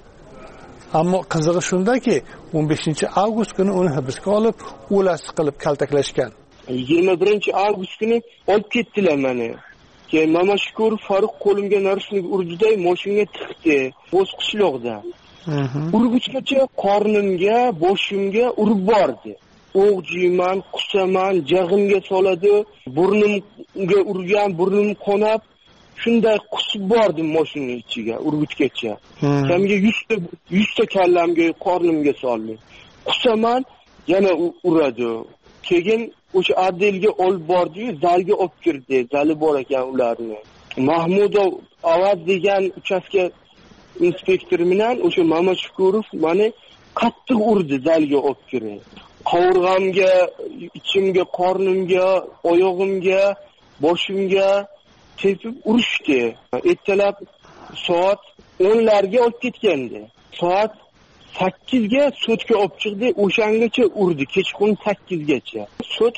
P: Ammo qizig'i shundaki, o'n beshinchi avgust kuni uni hibsga olib, o'lasi qilib kaltaklashgan.
N: yigirma birinchi avgust kuni olib ketdilar meni. Keyin Mamashkur Farruh qo'limga narishlik urdiday mashinaga tiqdi, o'z qishloqda. Urg'ichgacha qornimga, boshimga urib bordi. O'g'jiyman, qusaman, jag'imga soladi, burnimga urgan, burnim qonab, shunday qusib bordim mashina ichiga, urg'ichgacha. Kamga yuz ta kallamga, qornimga soldi. Qusaman, yana uradi. Keyin o'sha Abdelga olib bordi, zalga olib kirdi. Zali bor ekan ularni. Mahmudov Avaz degan uchastka inspektor bilan o'sha Mamashkurov meni qattiq urdi, zalga olib kirdi. Qovurg'amga, ichimga, qornimga, oyog'imga, boshimga tepib urishdi. Ertalab soat o'nlarga olib ketgandi. Soat sakkizga sudga olib chiqdi, o'shangacha urdi, kechqurun sakkizgacha. Sud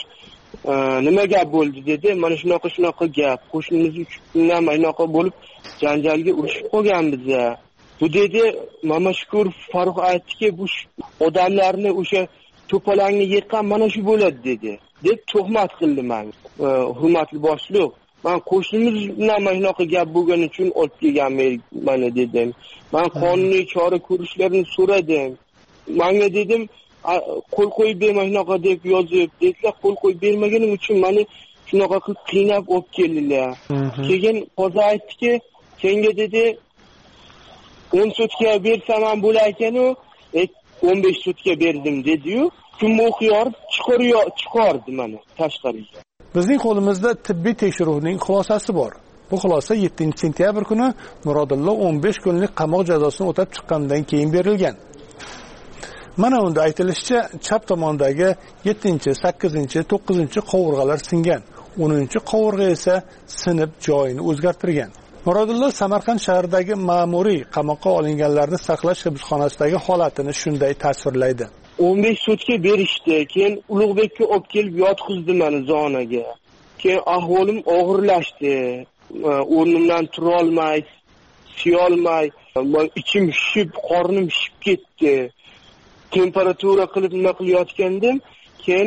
N: nima gap bo'ldi dedi, mana shunaqa shunaqa gap, qo'shnimiz uch kundan maynoqa bo'lib janjalga urishib qolganmiz. Bu dedi, Mamashkur Farruh aytdiki, bu odamlarni o'sha to'polonga yiqqan mana shu bo'ladi dedi. Deb tuhmat qildi menga. Hurmatli boshliq, men qo'shnimiz bilan mana shunaqa gap bo'lgani uchun olib kelganman mana dedim. Men qonuniy chora ko'rishlarini so'radim. Menga dedim, qo'l qo'yib berma shunaqa deb yozib, dedilar, qo'l qo'yib bermaganim uchun meni shunaqa qilib qiynab olib keldilar. Keyin qo'zi aytdiki, senga dedi o'n sutka bersam ham bo'lar ekan-u, o'n besh sutka berdim dedi-yu, kunma o'qiyor chiqariyo chiqardi meni tashqariga.
P: Bizning qo'limizda tibbiy tekshiruvning xulosasi bor. Bu xulosa yettinchi sentyabr kuni Murodullo o'n besh kunlik qamoq jazosini o'tab chiqqandan keyin berilgan. Mana unda aytilishicha, chap tomondagi yettinchi, sakkizinchi, to'qqizinchi qovurg'alar singan. o'ninchi qovurg'a esa sinib joyini o'zgartirgan. Murodullo Samarqand shahridagi ma'muriy qamoqqa olinganlarni saqlash hibsxonasidagi holatini shunday tasvirlaydi.
N: o'n besh sutka berishdi, keyin Ulug'bekka olib kelib yotqizdi meni zonaga. Keyin ahvolim og'irlashdi. O'rnimdan tura olmay, siyolmay, ichim shishib, qornim shishib ketdi. Temperatura qilib nima qilayotgandim, keyin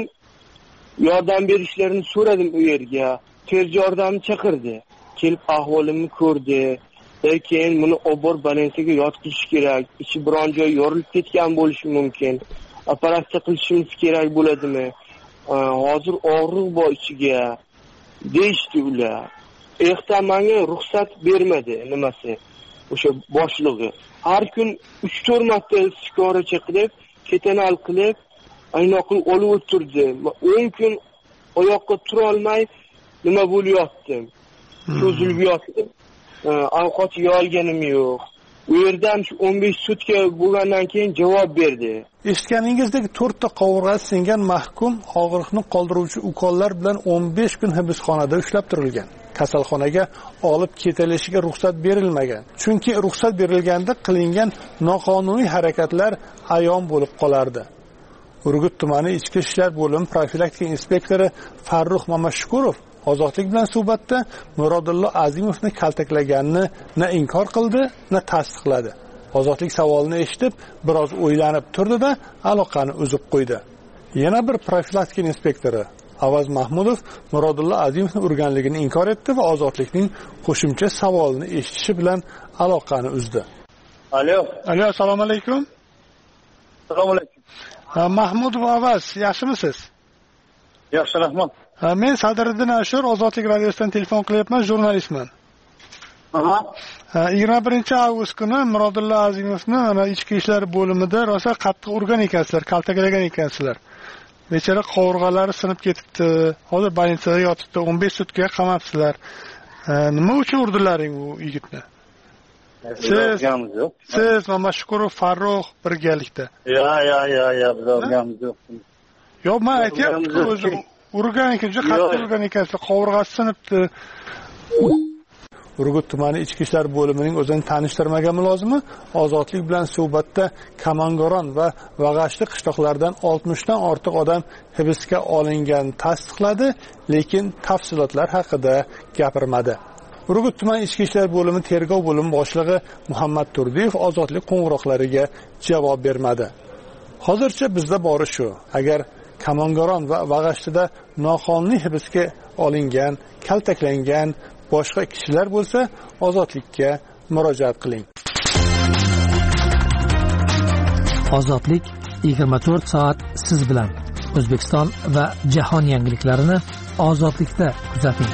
N: yordam berishlarini so'radim u yerga. Tez yordamni chaqirdi. Kelib ahvolimni ko'rdi. Keyin buni obor balansiga yotqizish kerak. Ichi biron joy yorilib ketgan bo'lishi mumkin. Operatsiya qilishimiz kerak bo'ladimi? Hozir og'riq bor ichiga deyishdi ular. Erta menga ruxsat bermadi nimasi. O'sha boshlig'i. Har kun uch to'rt marta skora qilib, ketanal qilib, aynoqni olib o'tirdi. o'n kun oyoqqa tura olmay nima bo'lyaptim. Cho'zilib yotdim. Ovqat yeyolganim yo'q. U yerdan shu o'n besh sutka bo'lgandan keyin javob berdi.
P: Eshitganingizdek to'rtta qovurg'asi singan mahkum og'riqni qoldiruvchi ukollar bilan o'n besh kun hibsxonada ushlab turilgan. Kasalxonaga olib ketilishiga ruxsat berilmagan. Chunki ruxsat berilganda qilingan noqonuniy harakatlar ayon bo'lib qolardi. Urgut tumani Ichki ishlar bo'limi profilaktika inspektori Farruh Mamashkurov Ozodlik bilan suhbatda Murodullo Azimovni kaltaklaganini na inkor qildi, na tasdiqladi. Ozodlik savolini eshitib, biroz o'ylanib turdi-da, aloqani uzib qo'ydi. Yana bir profilaktika inspektori Avaz Mahmudov Murodullo Azimovni urganligini inkor etdi va Ozodlikning qo'shimcha savolini eshitishi bilan aloqani uzdi.
H: Alo.
P: Alo, assalomu alaykum.
H: Assalomu alaykum.
P: Mahmudov Avaz, yaxshimisiz?
H: Yaxshi, rahmat.
P: Men Sadriddin Ashur, Ozodlik radiosidan telefon qilyapman, jurnalistman.
H: Aha.
P: yigirma birinchi avgust kuni Murodullo Azimovni mana ichki ishlar bo'limida rosa qattiq urgan ekansizlar, kaltaklagan ekansizlar. Bechora qovurg'alari sinib ketibdi. Hozir больницada yotibdi, o'n besh sutkaga qamabsizlar. Nima uchun urdilaring u yigitni? Siz, siz Mamashkurov, Farruh birgalikda.
H: Ya, ya, ya, ya, biz urganimiz yo'q.
P: Yo'q, men aytyapman, o'zim urgan ekan, juda qattiq urgan ekansizlar, qovurg'asi sinibdi. Urgut tumani Ichki ishlar bo'limining o'zini tanishtirmagan mulozimi Ozodlik bilan suhbatda Kamangoron va Vag'ashli qishloqlaridan oltmishdan ortiq odam hibsga olingan tasdiqladi, lekin tafsilotlar haqida gapirmadi. Urgut tumani Ichki ishlar bo'limi tergov bo'limi boshlig'i Muhammad Turdiyev Ozodlik qo'ng'iroqlariga javob bermadi. Hozircha bizda bori shu: agar Kamangoron va Vag'ashlida noqonuniy hibsga olingan, kaltaklangan boshqa kishilar bo'lsa, Ozodlikka murojaat qiling.
B: Ozodlik yigirma to'rt soat siz bilan. O'zbekiston va jahon yangiliklarini Ozodlikda kuzating.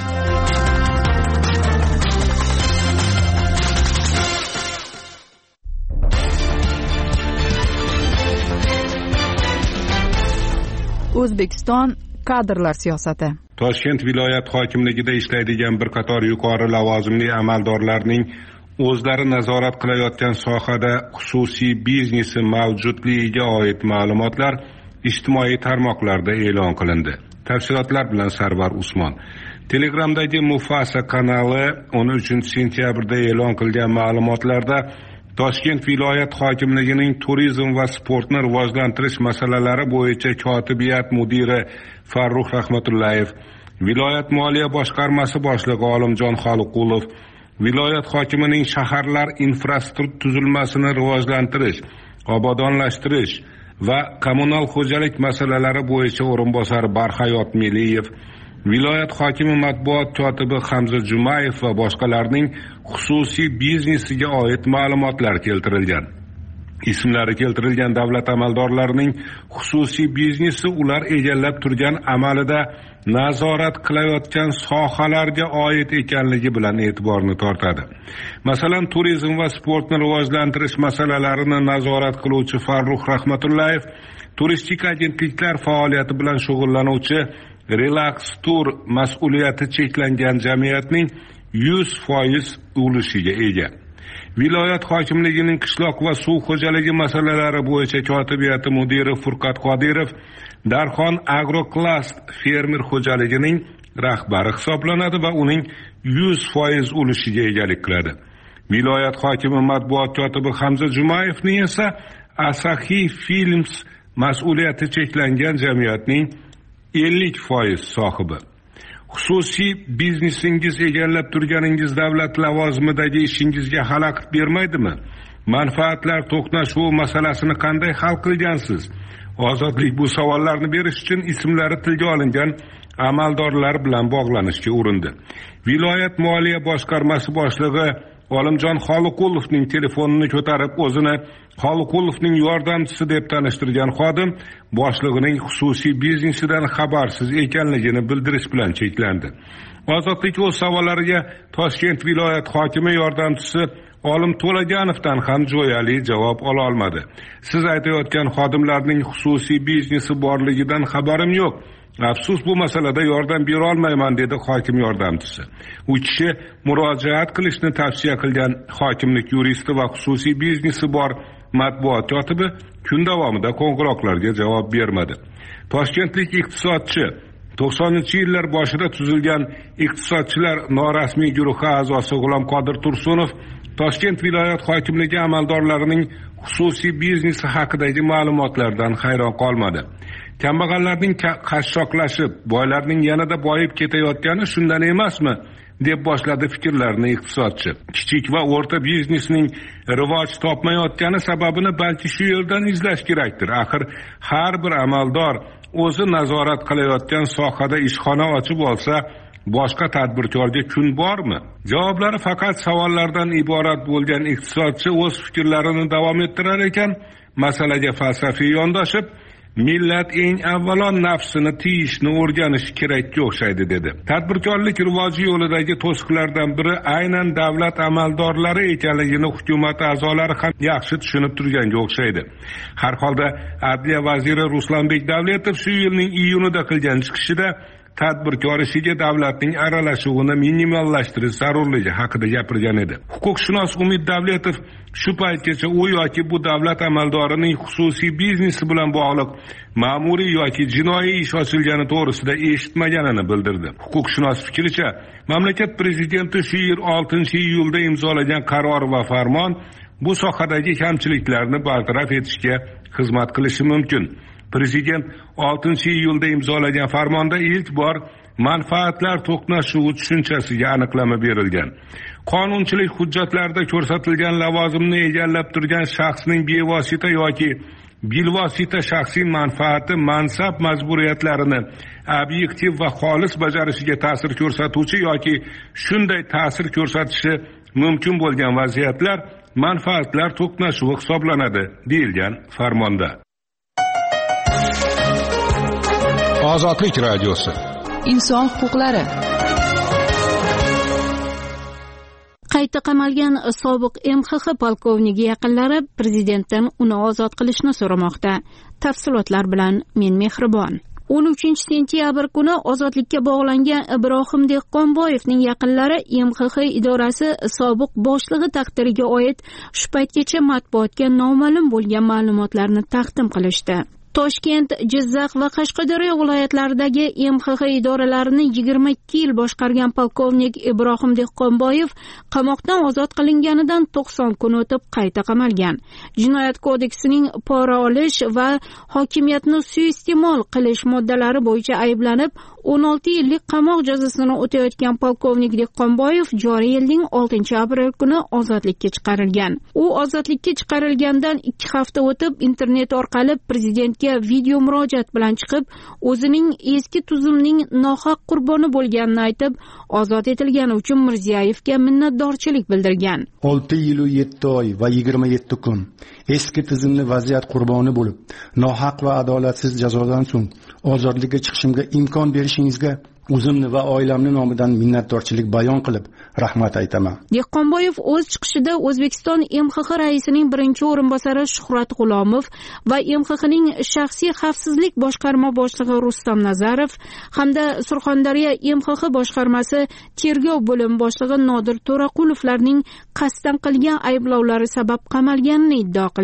E: O'zbekiston kadrlar siyosati.
J: Toshkent viloyat hokimligida ishlaydigan bir qator yuqori lavozimli amaldorlarning o'zlari nazorat qilayotgan sohada xususiy biznesi mavjudligiga oid ma'lumotlar ijtimoiy tarmoqlarda e'lon qilindi. Tafsilotlar bilan Sarvar Usmon. Telegramdagi Mufasa kanali o'n uchinchi sentyabrda e'lon qilgan ma'lumotlarda Toshkent viloyat hokimligining turizm va sportni rivojlantirish masalalari bo'yicha kotibiyat mudiri Farruh Rahmatullayev, viloyat moliya boshqarmasi boshlig'i Olimjon Xoliqulov, viloyat hokimining shaharlar infrastruktur tuzilmasini rivojlantirish, obodonlashtirish va kommunal xo'jalik masalalari bo'yicha o'rinbosari Barhayot Meliyev, viloyat hokimi matbuot kotibi Hamza Jumayev va boshqalarning xususiy biznesiga oid ma'lumotlar keltirilgan. Ismlari keltirilgan davlat amaldorlarining xususiy biznesi ular egallab turgan amalida nazorat qilayotgan sohalarga oid ekanligi bilan e'tiborni tortadi. Masalan, turizm va sportni rivojlantirish masalalarini nazorat qiluvchi Farruh Rahmatullayev turistik agentliklar faoliyati bilan shug'ullanuvchi Relax Tour mas'uliyati cheklangan jamiyatning yuz foiz ulushiga ega. Viloyat hokimligining qishloq va suv xo'jaligi masalalari bo'yicha kotibiyati mudiri Furqat Qodirov Darxon Agroklast fermer xo'jaligining rahbari hisoblanadi va uning yuz foiz ulushiga egalik qiladi. Viloyat hokimi matbuot kotibi Hamza Jumayevning esa Asahi Films mas'uliyati cheklangan jamiyatning ellik foiz sohibi. Xususiy biznesingiz egallab turganingiz davlat lavozimidagi ishingizga xalaqit bermaydimi? Manfaatlar to'qnashuvi masalasini qanday hal qilgansiz? Ozodlik bu savollarni berish uchun ismlari tilga olingan amaldorlar bilan bog'lanishga urindi. Viloyat moliya boshqarmasi boshlig'i Olimjon Xoliqulovning telefonini ko'tarib, o'zini Xoliqulovning yordamchisi deb tanishtirgan xodim boshlig'ining xususiy biznesidan xabarsiz ekanligini bildirish bilan cheklandi. Ozodlik o'z savollariga Toshkent viloyat hokimi yordamchisi Olim To'laganovdan ham jo'yali javob ola olmadi. Siz aytayotgan xodimlarning xususiy biznesi borligidan xabarim yo'q. Afsus, bu masalada yordam bera olmayman, dedi hokim yordamchisi. U kishi murojaat qilishni tavsiya qilgan hokimlik yuristi va xususiy biznesi bor matbuot kotibi kun davomida qo'ng'iroqlarga javob bermadi. Toshkentlik iqtisodchi to'qsoninchi yillar boshida tuzilgan iqtisodchilar norasmiy guruhi a'zosi G'ulom Qodir Tursunov Toshkent viloyat hokimligi amaldorlarining xususiy biznesi haqidagi ma'lumotlardan hayron qolmadi. Kambag'allarning qashshoqlashib, boylarning yanada boyib ketayotgani shundan emasmi, deb boshladi fikrlarini iqtisodchi. Kichik va o'rta biznesning rivoj topmayotgani sababini balki shu yerdan izlash kerakdir. Axir har bir amaldor o'zi nazorat qilayotgan sohada ishxona ochib olsa, boshqa tadbirkorga kun bormi? Javoblari faqat savollardan iborat bo'lgan iqtisodchi o'z fikrlarini davom ettirar ekan, masalaga falsafiy yondoshib, millat eng avvalo nafsini tiyishni o'rganishi kerakga o'xshaydi, dedi. Tadbirkorlik rivoji yo'lidagi to'siqlardan biri aynan davlat amaldorlari ekanligini hukumat a'zolari ham yaxshi tushunib turganga o'xshaydi. Har holda Adliya vaziri Ruslanbek Davletov shu yilning iyunida qilgan chiqishida tadbirkor ishiga davlatning aralashuvini minimallashtirish zarurligi haqida gapirgan edi. Huquqshunos Umid Davletov shu paytgacha u yoki bu davlat amaldorining xususiy biznesi bilan bog'liq ma'muriy yoki jinoiy ish ochilgani to'g'risida eshitmaganini bildirdi. Huquqshunos fikricha, mamlakat prezidenti shu yil oltinchi iyulda imzolagan qaror va farmon bu sohadagi kamchiliklarni bartaraf etishga xizmat qilishi mumkin. Prezident oltinchi iyulda imzolagan farmonda ilk bor manfaatlar to'qnashuvi tushunchasiga aniqlama berilgan. Qonunchilik hujjatlarida ko'rsatilgan lavozimni egallab turgan shaxsning bevosita yoki bilvosita shaxsiy manfaati, mansab majburiyatlarini obyektiv va xolis bajarishiga ta'sir ko'rsatuvchi yoki shunday ta'sir ko'rsatishi mumkin bo'lgan vaziyatlar manfaatlar to'qnashuvi hisoblanadi, deyilgan farmonda. Ozodlik radiosi.
E: Inson huquqlari.
A: Qayta qamalgan sobiq M X X polkovniki yaqinlari prezidentdan uni ozod qilishni so'ramoqda. Tafsilotlar bilan men Mehribon. o'n uchinchi sentyabr kuni ozodlikka bog'langan Ibrohim Dehqonboyevning yaqinlari M X X idorasi sobiq boshlig'i taqdiriga oid shu paytgacha matbuotga noma'lum bo'lgan ma'lumotlarni taqdim qilishdi. Toshkent, Jizzax va Qashqadaryo viloyatlaridagi M X X idoralarini yigirma ikki yil boshqargan polkovnik Ibrohim Dehqonboyev qamoqdan ozod qilinganidan to'qson kun o'tib qayta qamalgan. Jinoyat kodeksining pora olish va hokimiyatni suiiste'mol qilish moddalari bo'yicha ayblanib, o'n olti yillik qamoq jazosini o'tayotgan polkovnik Dehqonboyev joriy yilning oltinchi aprel kuni ozodlikka chiqarilgan. U ozodlikka chiqarilgandan ikki hafta o'tib internet orqali prezidentga video murojaat bilan chiqib, o'zining eski tuzumning nohaq qurboni bo'lganini aytib, ozod etilgani uchun Mirziyoyevga minnatdorchilik bildirgan.
T: olti yil yetti oy va yigirma yetti kun eski tizimli vaziyat qurboni bo'lib, nohaq va adolatsiz jazodan so'ng ozodlikka chiqishimga imkon berishingizga o'zimni va oilamning nomidan minnatdorchilik bayon qilib, rahmat aytaman.
A: Dehqonboyev o'z chiqishida O'zbekiston M X X raisining birinchi o'rinbosari Shuhrat G'ulomov va M X Xning shaxsiy xavfsizlik boshqarma boshlig'i Rustam Nazarov hamda Surxondaryo M X X boshqarmasi tergov bo'lim boshlig'i Nodir To'raqulovlarning qasddan qilgan ayblovlari sabab qamalganini iddao qilgan.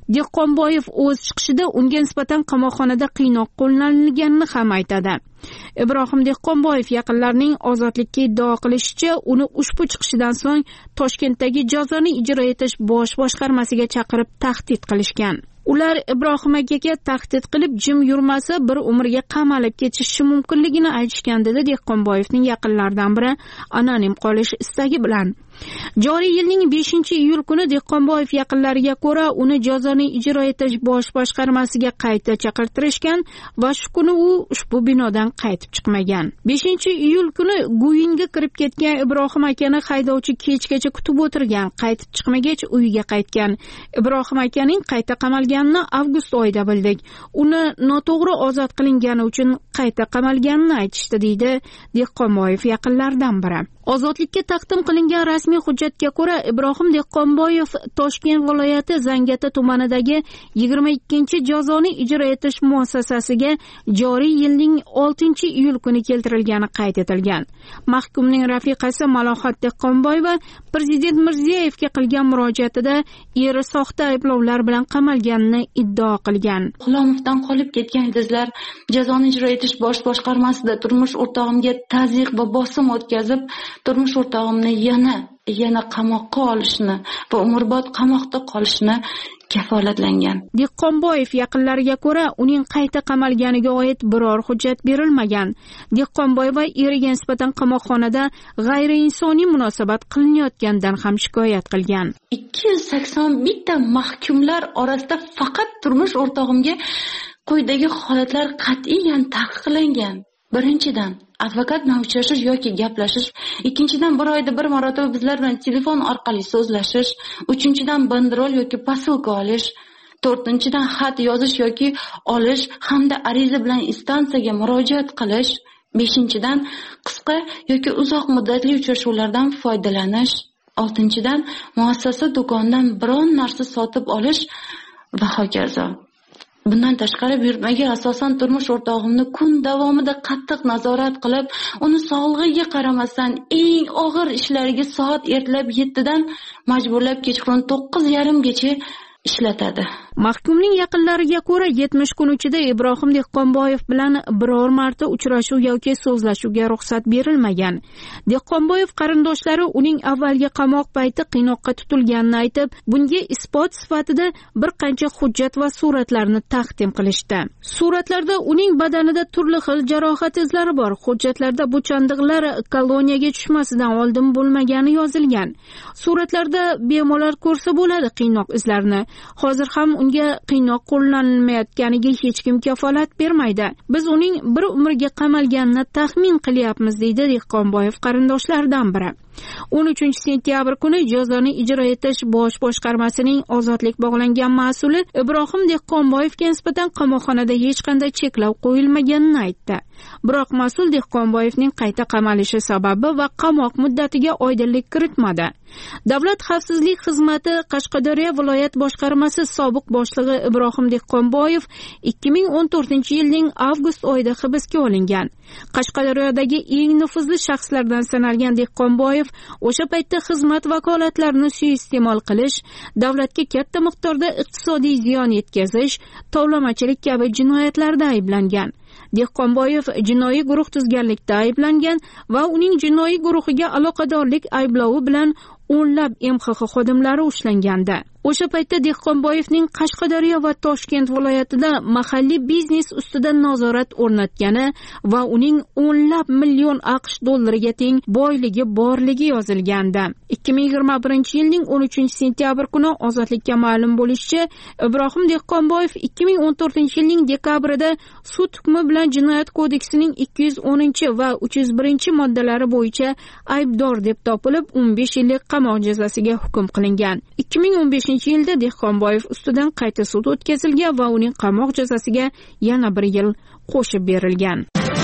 A: Dehqonboyev o'z chiqishida unga nisbatan qamoqxonada qiynoq qo'llanilganini ham aytadi. Ibrohim Dehqonboyev yaqinlarining ozodlikka iddao qilishicha, uni ushbu chiqishidan so'ng Toshkentdagi jazoni ijro etish bosh boshqarmasiga chaqirib tahdid qilishgan. Ular Ibrohim akaga tahdid qilib, jim yurmasa bir umrga qamalib ketishi mumkinligini aytishgan, dedi Dehqonboyevning yaqinlaridan biri anonim qolish istagi bilan. Joriy yilning beshinchi iyul kuni Dehqonboyev yaqinlariga ko'ra uni jazoni ijro etish bosh boshqarmasiga qayta chaqirtirishgan va shu kuni u ushbu binodan qaytib chiqmagan. beshinchi iyul kuni Guyinga kirib ketgan Ibrohim akani haydovchi kechgacha kutib o'tirgan, qaytib chiqmagach uyiga qaytgan. Ibrohim akaning qayta qamalganini avgust oyida bildik. Uni noto'g'ri ozod qilingani uchun qayta qamalganini aytishdi, deydi Dehqonboyev yaqinlaridan biri. Ozodlikka taqdim qilingan rasmiy hujjatga ko'ra, Ibrohim Dehqonboyev Toshkent viloyati Zangata tumanidagi yigirma ikkinchi jazoni ijro etish muassasasiga joriy yilning oltinchi iyul kuni keltirilgani qayd etilgan. Mahkumning rafiqasi Malohat Dehqonboyeva Prezident Mirziyevga qilgan murojaatida eri soxta ayblovlar bilan qamalganini iddao qilgan.
U: Xulomovdan qolib ketgan ildizlar jazoni ijro etish bosh boshqarmasida turmush o'rtog'imga tazyiq va bosim o'tkazib, turmush o'rtog'imni yana yana qamoqqa olishni va umrbod qamoqda qolishni kafolatlangan.
A: Dehqonboyev yaqinlariga ko'ra, uning qayta qamalganiga oid biror hujjat berilmagan. Dehqonboyeva eriga nisbatan qamoqxonada g'ayriinsoniy munosabat qilinayotganidan ham shikoyat qilgan.
U: ikki yuz sakson bir ta mahkumlar orasida faqat turmush o'rtog'imga quyidagi holatlar qat'iyan taqiqlangan. Birinchidan, advokat bilan uchrashish yoki gaplashish. Ikkinchidan, bir oyda bir marotaba bizlar bilan telefon orqali so'zlashish. Uchinchidan, banderol yoki posilka olish. To'rtinchidan, xat yozish yoki olish hamda ariza bilan instansiyaga murojaat qilish. Beshinchidan, qisqa yoki uzoq muddatli uchrashuvlardan foydalanish. Oltinchidan, muassasa do'kondan biron narsa sotib olish va hokazo. Bundan tashqari buyurtmaga asosan turmush o'rtog'imni kun davomida qattiq nazorat qilib, uni sog'lig'iga qaramasdan eng og'ir ishlariga soat ertalab yettidan majburlab kechqurun to'qqiz yarim gacha ishlatadi.
A: Mahkumning yaqinlariga ko'ra, yetmish kun ichida Ibrohim Dehqonboyev bilan biror marta uchrashuv yoki so'zlashuvga ruxsat berilmagan. Dehqonboyev qarindoshlari uning avvalgi qamoq payti qiynoqqa tutilganini aytib, bunga isbot sifatida bir qancha hujjat va suratlarni taqdim qilishdi. Suratlarda uning badanida turli xil jarohat izlari bor. Hujjatlarda bu chandiqlar koloniyaga tushmasidan oldin bo'lmagani yozilgan. Suratlarda bemorlar ko'rsa bo'ladi qiynoq izlarini. Hozir ham unga qiynoq qo'llanilmayotganiga hech kim kafolat bermaydi. Biz uning bir umrga qamalganini taxmin qilyapmiz, deydi Dehqonboyev qarindoshlaridan biri. o'n uchinchi sentyabr kuni jazoni ijro etish bosh boshqarmasining ozodlik bog'langan mas'uli Ibrohim Dehqonboyevga nisbatan qamoqxonada hech qanday cheklov qo'yilmaganini aytdi. Biroq mas'ul Dehqonboyevning qayta qamalishi sababi va qamoq muddatiga oydinlik kiritmadi. Davlat xavfsizlik xizmati Qashqadaryo viloyat boshqarmasi sobiq boshlig'i Ibrohim Dehqonboyev ikki ming o'n to'rtinchi yilning avgust oyida hibsga olingan. Qashqadaryodagi eng nufuzli shaxslardan sanalgan Dehqonboyev o'sha paytda xizmat vakolatlarini suiiste'mol qilish, davlatga katta miqdorda iqtisodiy ziyon yetkazish, tovlamachilik kabi jinoyatlarda ayblangan. Dehqonboyev jinoiy guruh tuzganlikda ayblangan va uning jinoiy guruhiga aloqadorlik ayblovi bilan o'nlab M X X xodimlari ushlangandi. O'sha paytda Dehqonboyevning Qashqadaryo va Toshkent viloyatida mahalliy biznes ustidan nazorat o'rnatgani va uning o'nlab million AQSh dollariga teng boyligi borligi yozilgandi. ikki ming yigirma birinchi yilning o'n uchinchi sentyabr kuni ozodlikka ma'lum bo'lishicha, Ibrohim Dehqonboyev ikki ming o'n to'rtinchi yilning dekabrida sud hukmi bilan Jinoyat kodeksining ikki yuz o'ninchi va uch yuz birinchi moddalari bo'yicha aybdor deb topilib, o'n besh yillik qamoq jazosiga hukm qilingan. ikki ming o'n beshinchi yilda Dehqonboyev ustidan qayta sud o'tkazilgan va uning qamoq jazosiga yana bir yil qo'shib berilgan.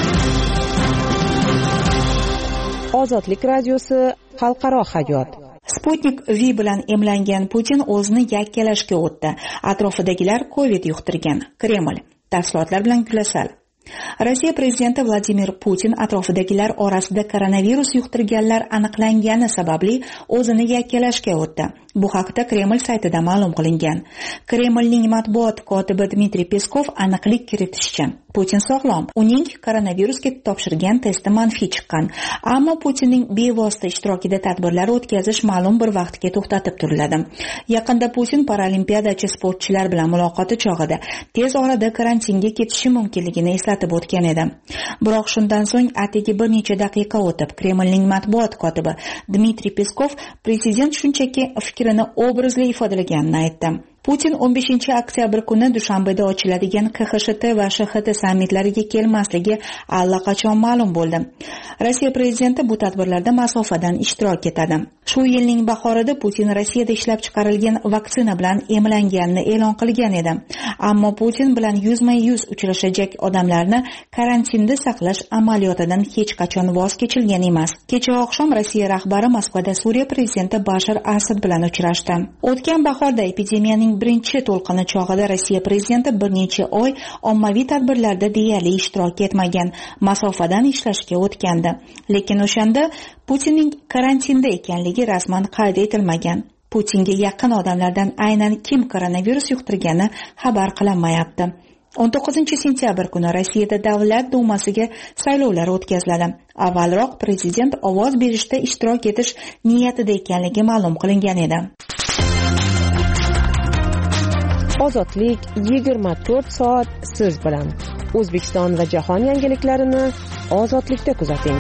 O: Ozodlik radiosi xalqaro hayot. Sputnik V bilan emlangan Putin o'zini yakkalashga o'tdi. Atrofidagilar Covid yuqtirgan. Kreml. Tafsilotlar bilan Gulasal. Rossiya prezidenti Vladimir Putin atrofidagilar orasida koronavirus yuqtirganlar aniqlangani sababli o'zini yakkalashga o'tdi. Bu haqda Kreml saytida ma'lum qilingan. Kremlning matbuot kotibi Dmitriy Peskov aniqlik kiritishicha, Putin sog'lom. Uning koronavirusga topshirgan testi manfiy chiqqan, ammo Putinning bevosita ishtirokida tadbirlar o'tkazish ma'lum bir vaqtga to'xtatib turiladi. Yaqinda Putin paralimpiadachi sportchilar bilan muloqoti chog'ida tez orada karantinga ketishi mumkinligini eslatib o'tgan edi. Biroq shundan so'ng atigi bir necha daqiqa o'tib, Kremlning matbuot kotibi Dmitriy Peskov prezident shunchaki fikrini obrazli ifodalaganini aytdi. Putin o'n beshinchi oktyabr kuni Dushanbeda ochiladigan K X T va Sh X T sammitlariga kelmasligi allaqachon ma'lum bo'ldi. Rossiya prezidenti bu tadbirlarda masofadan ishtirok etadi. Shu yilning bahorida Putin Rossiyada ishlab chiqarilgan vaksina bilan emlanganini e'lon qilgan edi. Ammo Putin bilan yuzma-yuz uchrashajak odamlarni karantinda saqlash amaliyotidan hech qachon voz kechilgan emas. Kecha oqshom Rossiya rahbari Moskvada Suriya prezidenti Bashar Asad bilan uchrashdi. O'tgan bahorda epidemiyaning birinchi to'lqini chog'ida Rossiya prezidenti bir necha oy ommaviy tadbirlarda deyarli ishtirok etmagan, masofadan ishlashga o'tgandi. Lekin o'shanda Putinning karantinda ekanligi rasman qayd etilmagan. Putinga yaqin odamlardan aynan kim koronavirus yuqtirgani xabar qilinmayapti. o'n to'qqizinchi sentyabr kuni Rossiyada Davlat dumasiga saylovlar o'tkaziladi. Avvalroq prezident ovoz berishda ishtirok etish niyatida ekanligi ma'lum qilingan edi.
C: Ozodlik yigirma to'rt soat siz bilan. O'zbekiston va jahon yangiliklarini ozodlikda kuzating.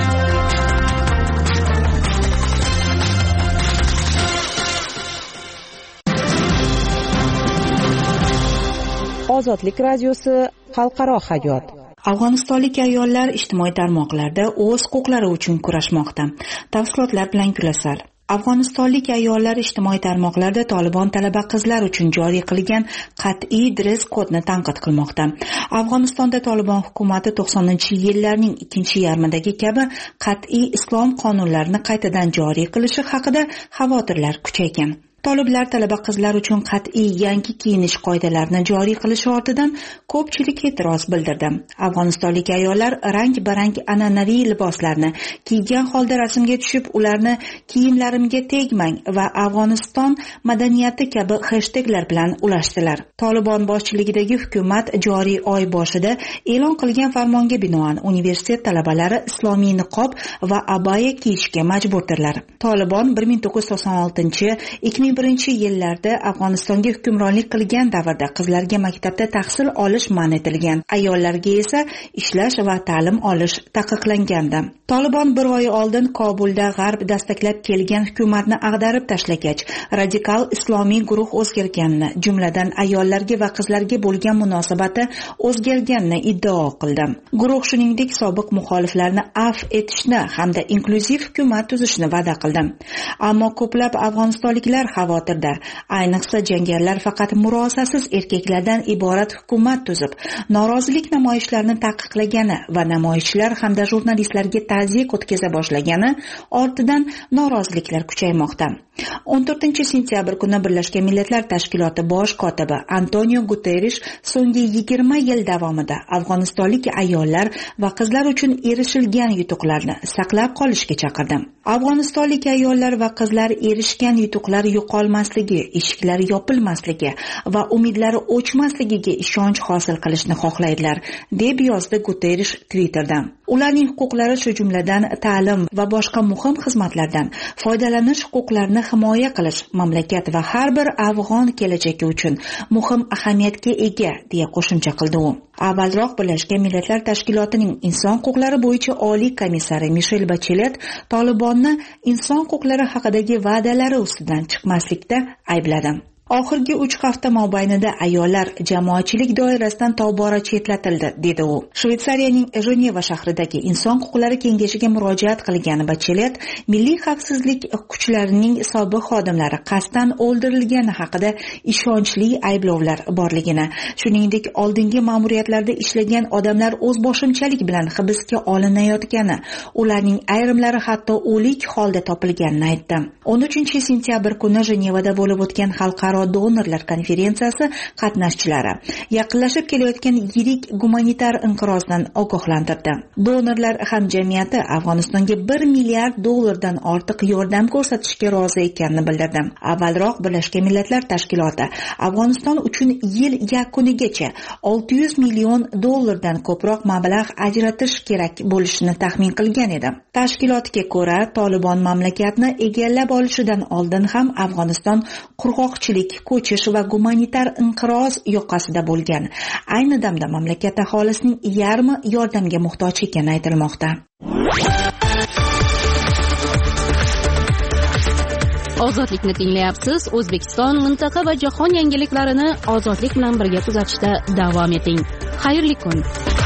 C: Ozodlik radiosi xalqaro hayot.
O: Afg'onistonlik ayollar ijtimoiy tarmoqlarda o'z huquqlari uchun kurashmoqda. Tafsilotlar bilan Gulasal. Afg'onistonlik ayollar ijtimoiy tarmoqlarda Tolibon talaba qizlar uchun joriy qilgan qat'iy dress kodni tanqid qilmoqda. Afg'onistonda Tolibon hukumati to'qsoninchi yillarning ikkinchi yarmidagi kabi qat'iy islom qonunlarini qaytadan joriy qilishi haqida xavotirlar kuchaygan. Toliblar talaba qizlar uchun qat'iy yangi kiyinish qoidalarini joriy qilishi ortidan ko'pchilik e'tiroz bildirdi. Afg'onistonlik ayollar rang-barang an'anaviy liboslarni kiygan holda rasmga tushib, ularni kiyimlarimga tegmang va Afg'oniston madaniyati kabi hashtaglar bilan ulashdilar. Tolibon boshchiligidagi hukumat joriy oy boshida e'lon qilgan farmonga binoan universitet talabalari islomiy niqob va abaya kiyishga majburdirlar. Tolibon bir ming to'qqiz yuz to'qson oltinchi ikki ming birinchi yillarda Afg'onistonga hukmronlik qilgan davrda qizlarga maktabda tahsil olish man etilgan, ayollarga esa ishlash va ta'lim olish taqiqlangandi. Tolibon bir oy oldin Kobulda g'arb dastaklab kelgan hukumatni ag'darib tashlagach, radikal islomiy guruh o'zgarganini, jumladan ayollarga va qizlarga bo'lgan munosabati o'zgarganini iddao qildi. Guruh shuningdek sobiq muxoliflarni afv etishni hamda inklyuziv hukumat tuzishni va'da qildi. Ammo ko'plab afg'onistonliklar xavotirda. Ayniqsa jangarilar faqat murosasiz erkaklardan iborat hukumat tuzib, norozilik namoyishlarini taqiqlagani va namoyishchilar hamda jurnalistlarga ta'ziyat o'tkaza boshlagani ortidan noroziliklar kuchaymoqda. o'n to'rtinchi sentyabr kuni Birlashgan Millatlar Tashkiloti bosh kotibi Antonio Guterres so'nggi yigirma yil davomida afg'onistonlik ayollar va qizlar uchun erishilgan yutuqlarni saqlab qolishga chaqirdi. Afg'onistonlik ayollar va qizlar erishgan yutuqlar yo'qolmasligi, eshiklari yopilmasligi va umidlari o'chmasligiga ishonch hosil qilishni xohlaydilar, deb yozdi Guterres Twitterda. Ularning huquqlari shu jumladan ta'lim va boshqa muhim xizmatlardan foydalanish huquqlarini himoya qilish mamlakat va har bir afg'on kelajagi uchun muhim ahamiyatga ega, deya qo'shimcha qildi u. Avvalroq Birlashgan Millatlar Tashkilotining inson huquqlari bo'yicha oliy komissari Michelle Bachelet Tolibonni inson huquqlari haqidagi va'dalari ustidan chiqmaslikda aybladi. Oxirgi uch hafta mobaynida ayollar jamoatchilik doirasidan tobora chetlatildi, dedi u. Shveysariyaning Jeneva shahridagi Inson huquqlari kengashiga murojaat qilgan Bachelet, milliy xavfsizlik kuchlarining sobiq xodimlari qasddan o'ldirilgani haqida ishonchli ayblovlar borligini, shuningdek oldingi ma'muriyatlarda ishlagan odamlar o'zboshimchalik bilan hibsga olinayotgani, ularning ayrimlari hatto o'lik holda topilganini aytdi. o'n uchinchi sentyabr kuni Jenevada bo'lib o'tgan xalqaro xalqaro donorlar konferensiyasi qatnashchilari yaqinlashib kelayotgan yirik gumanitar inqirozdan ogohlantirdi. Donorlar hamjamiyati Afg'onistonga bir milliard dollardan ortiq yordam ko'rsatishga rozi ekanini bildirdi. Avvalroq Birlashgan Millatlar Tashkiloti Afg'oniston uchun yil yakunigacha olti yuz million dollardan ko'proq mablag' ajratish kerak bo'lishini taxmin qilgan edi. Tashkilotga ko'ra, Tolibon mamlakatni egallab olishidan oldin ham Afg'oniston qurg'oqchilik, ko'chish va gumanitar inqiroz yoqasida bo'lgan. Ayni damda mamlakat aholisining yarmi yordamga muhtoj ekani aytilmoqda.
A: Ozodlikni tinglayapsiz. O'zbekiston, mintaqa va jahon yangiliklarini ozodlik bilan birga kuzatishda davom eting. Xayrli kun.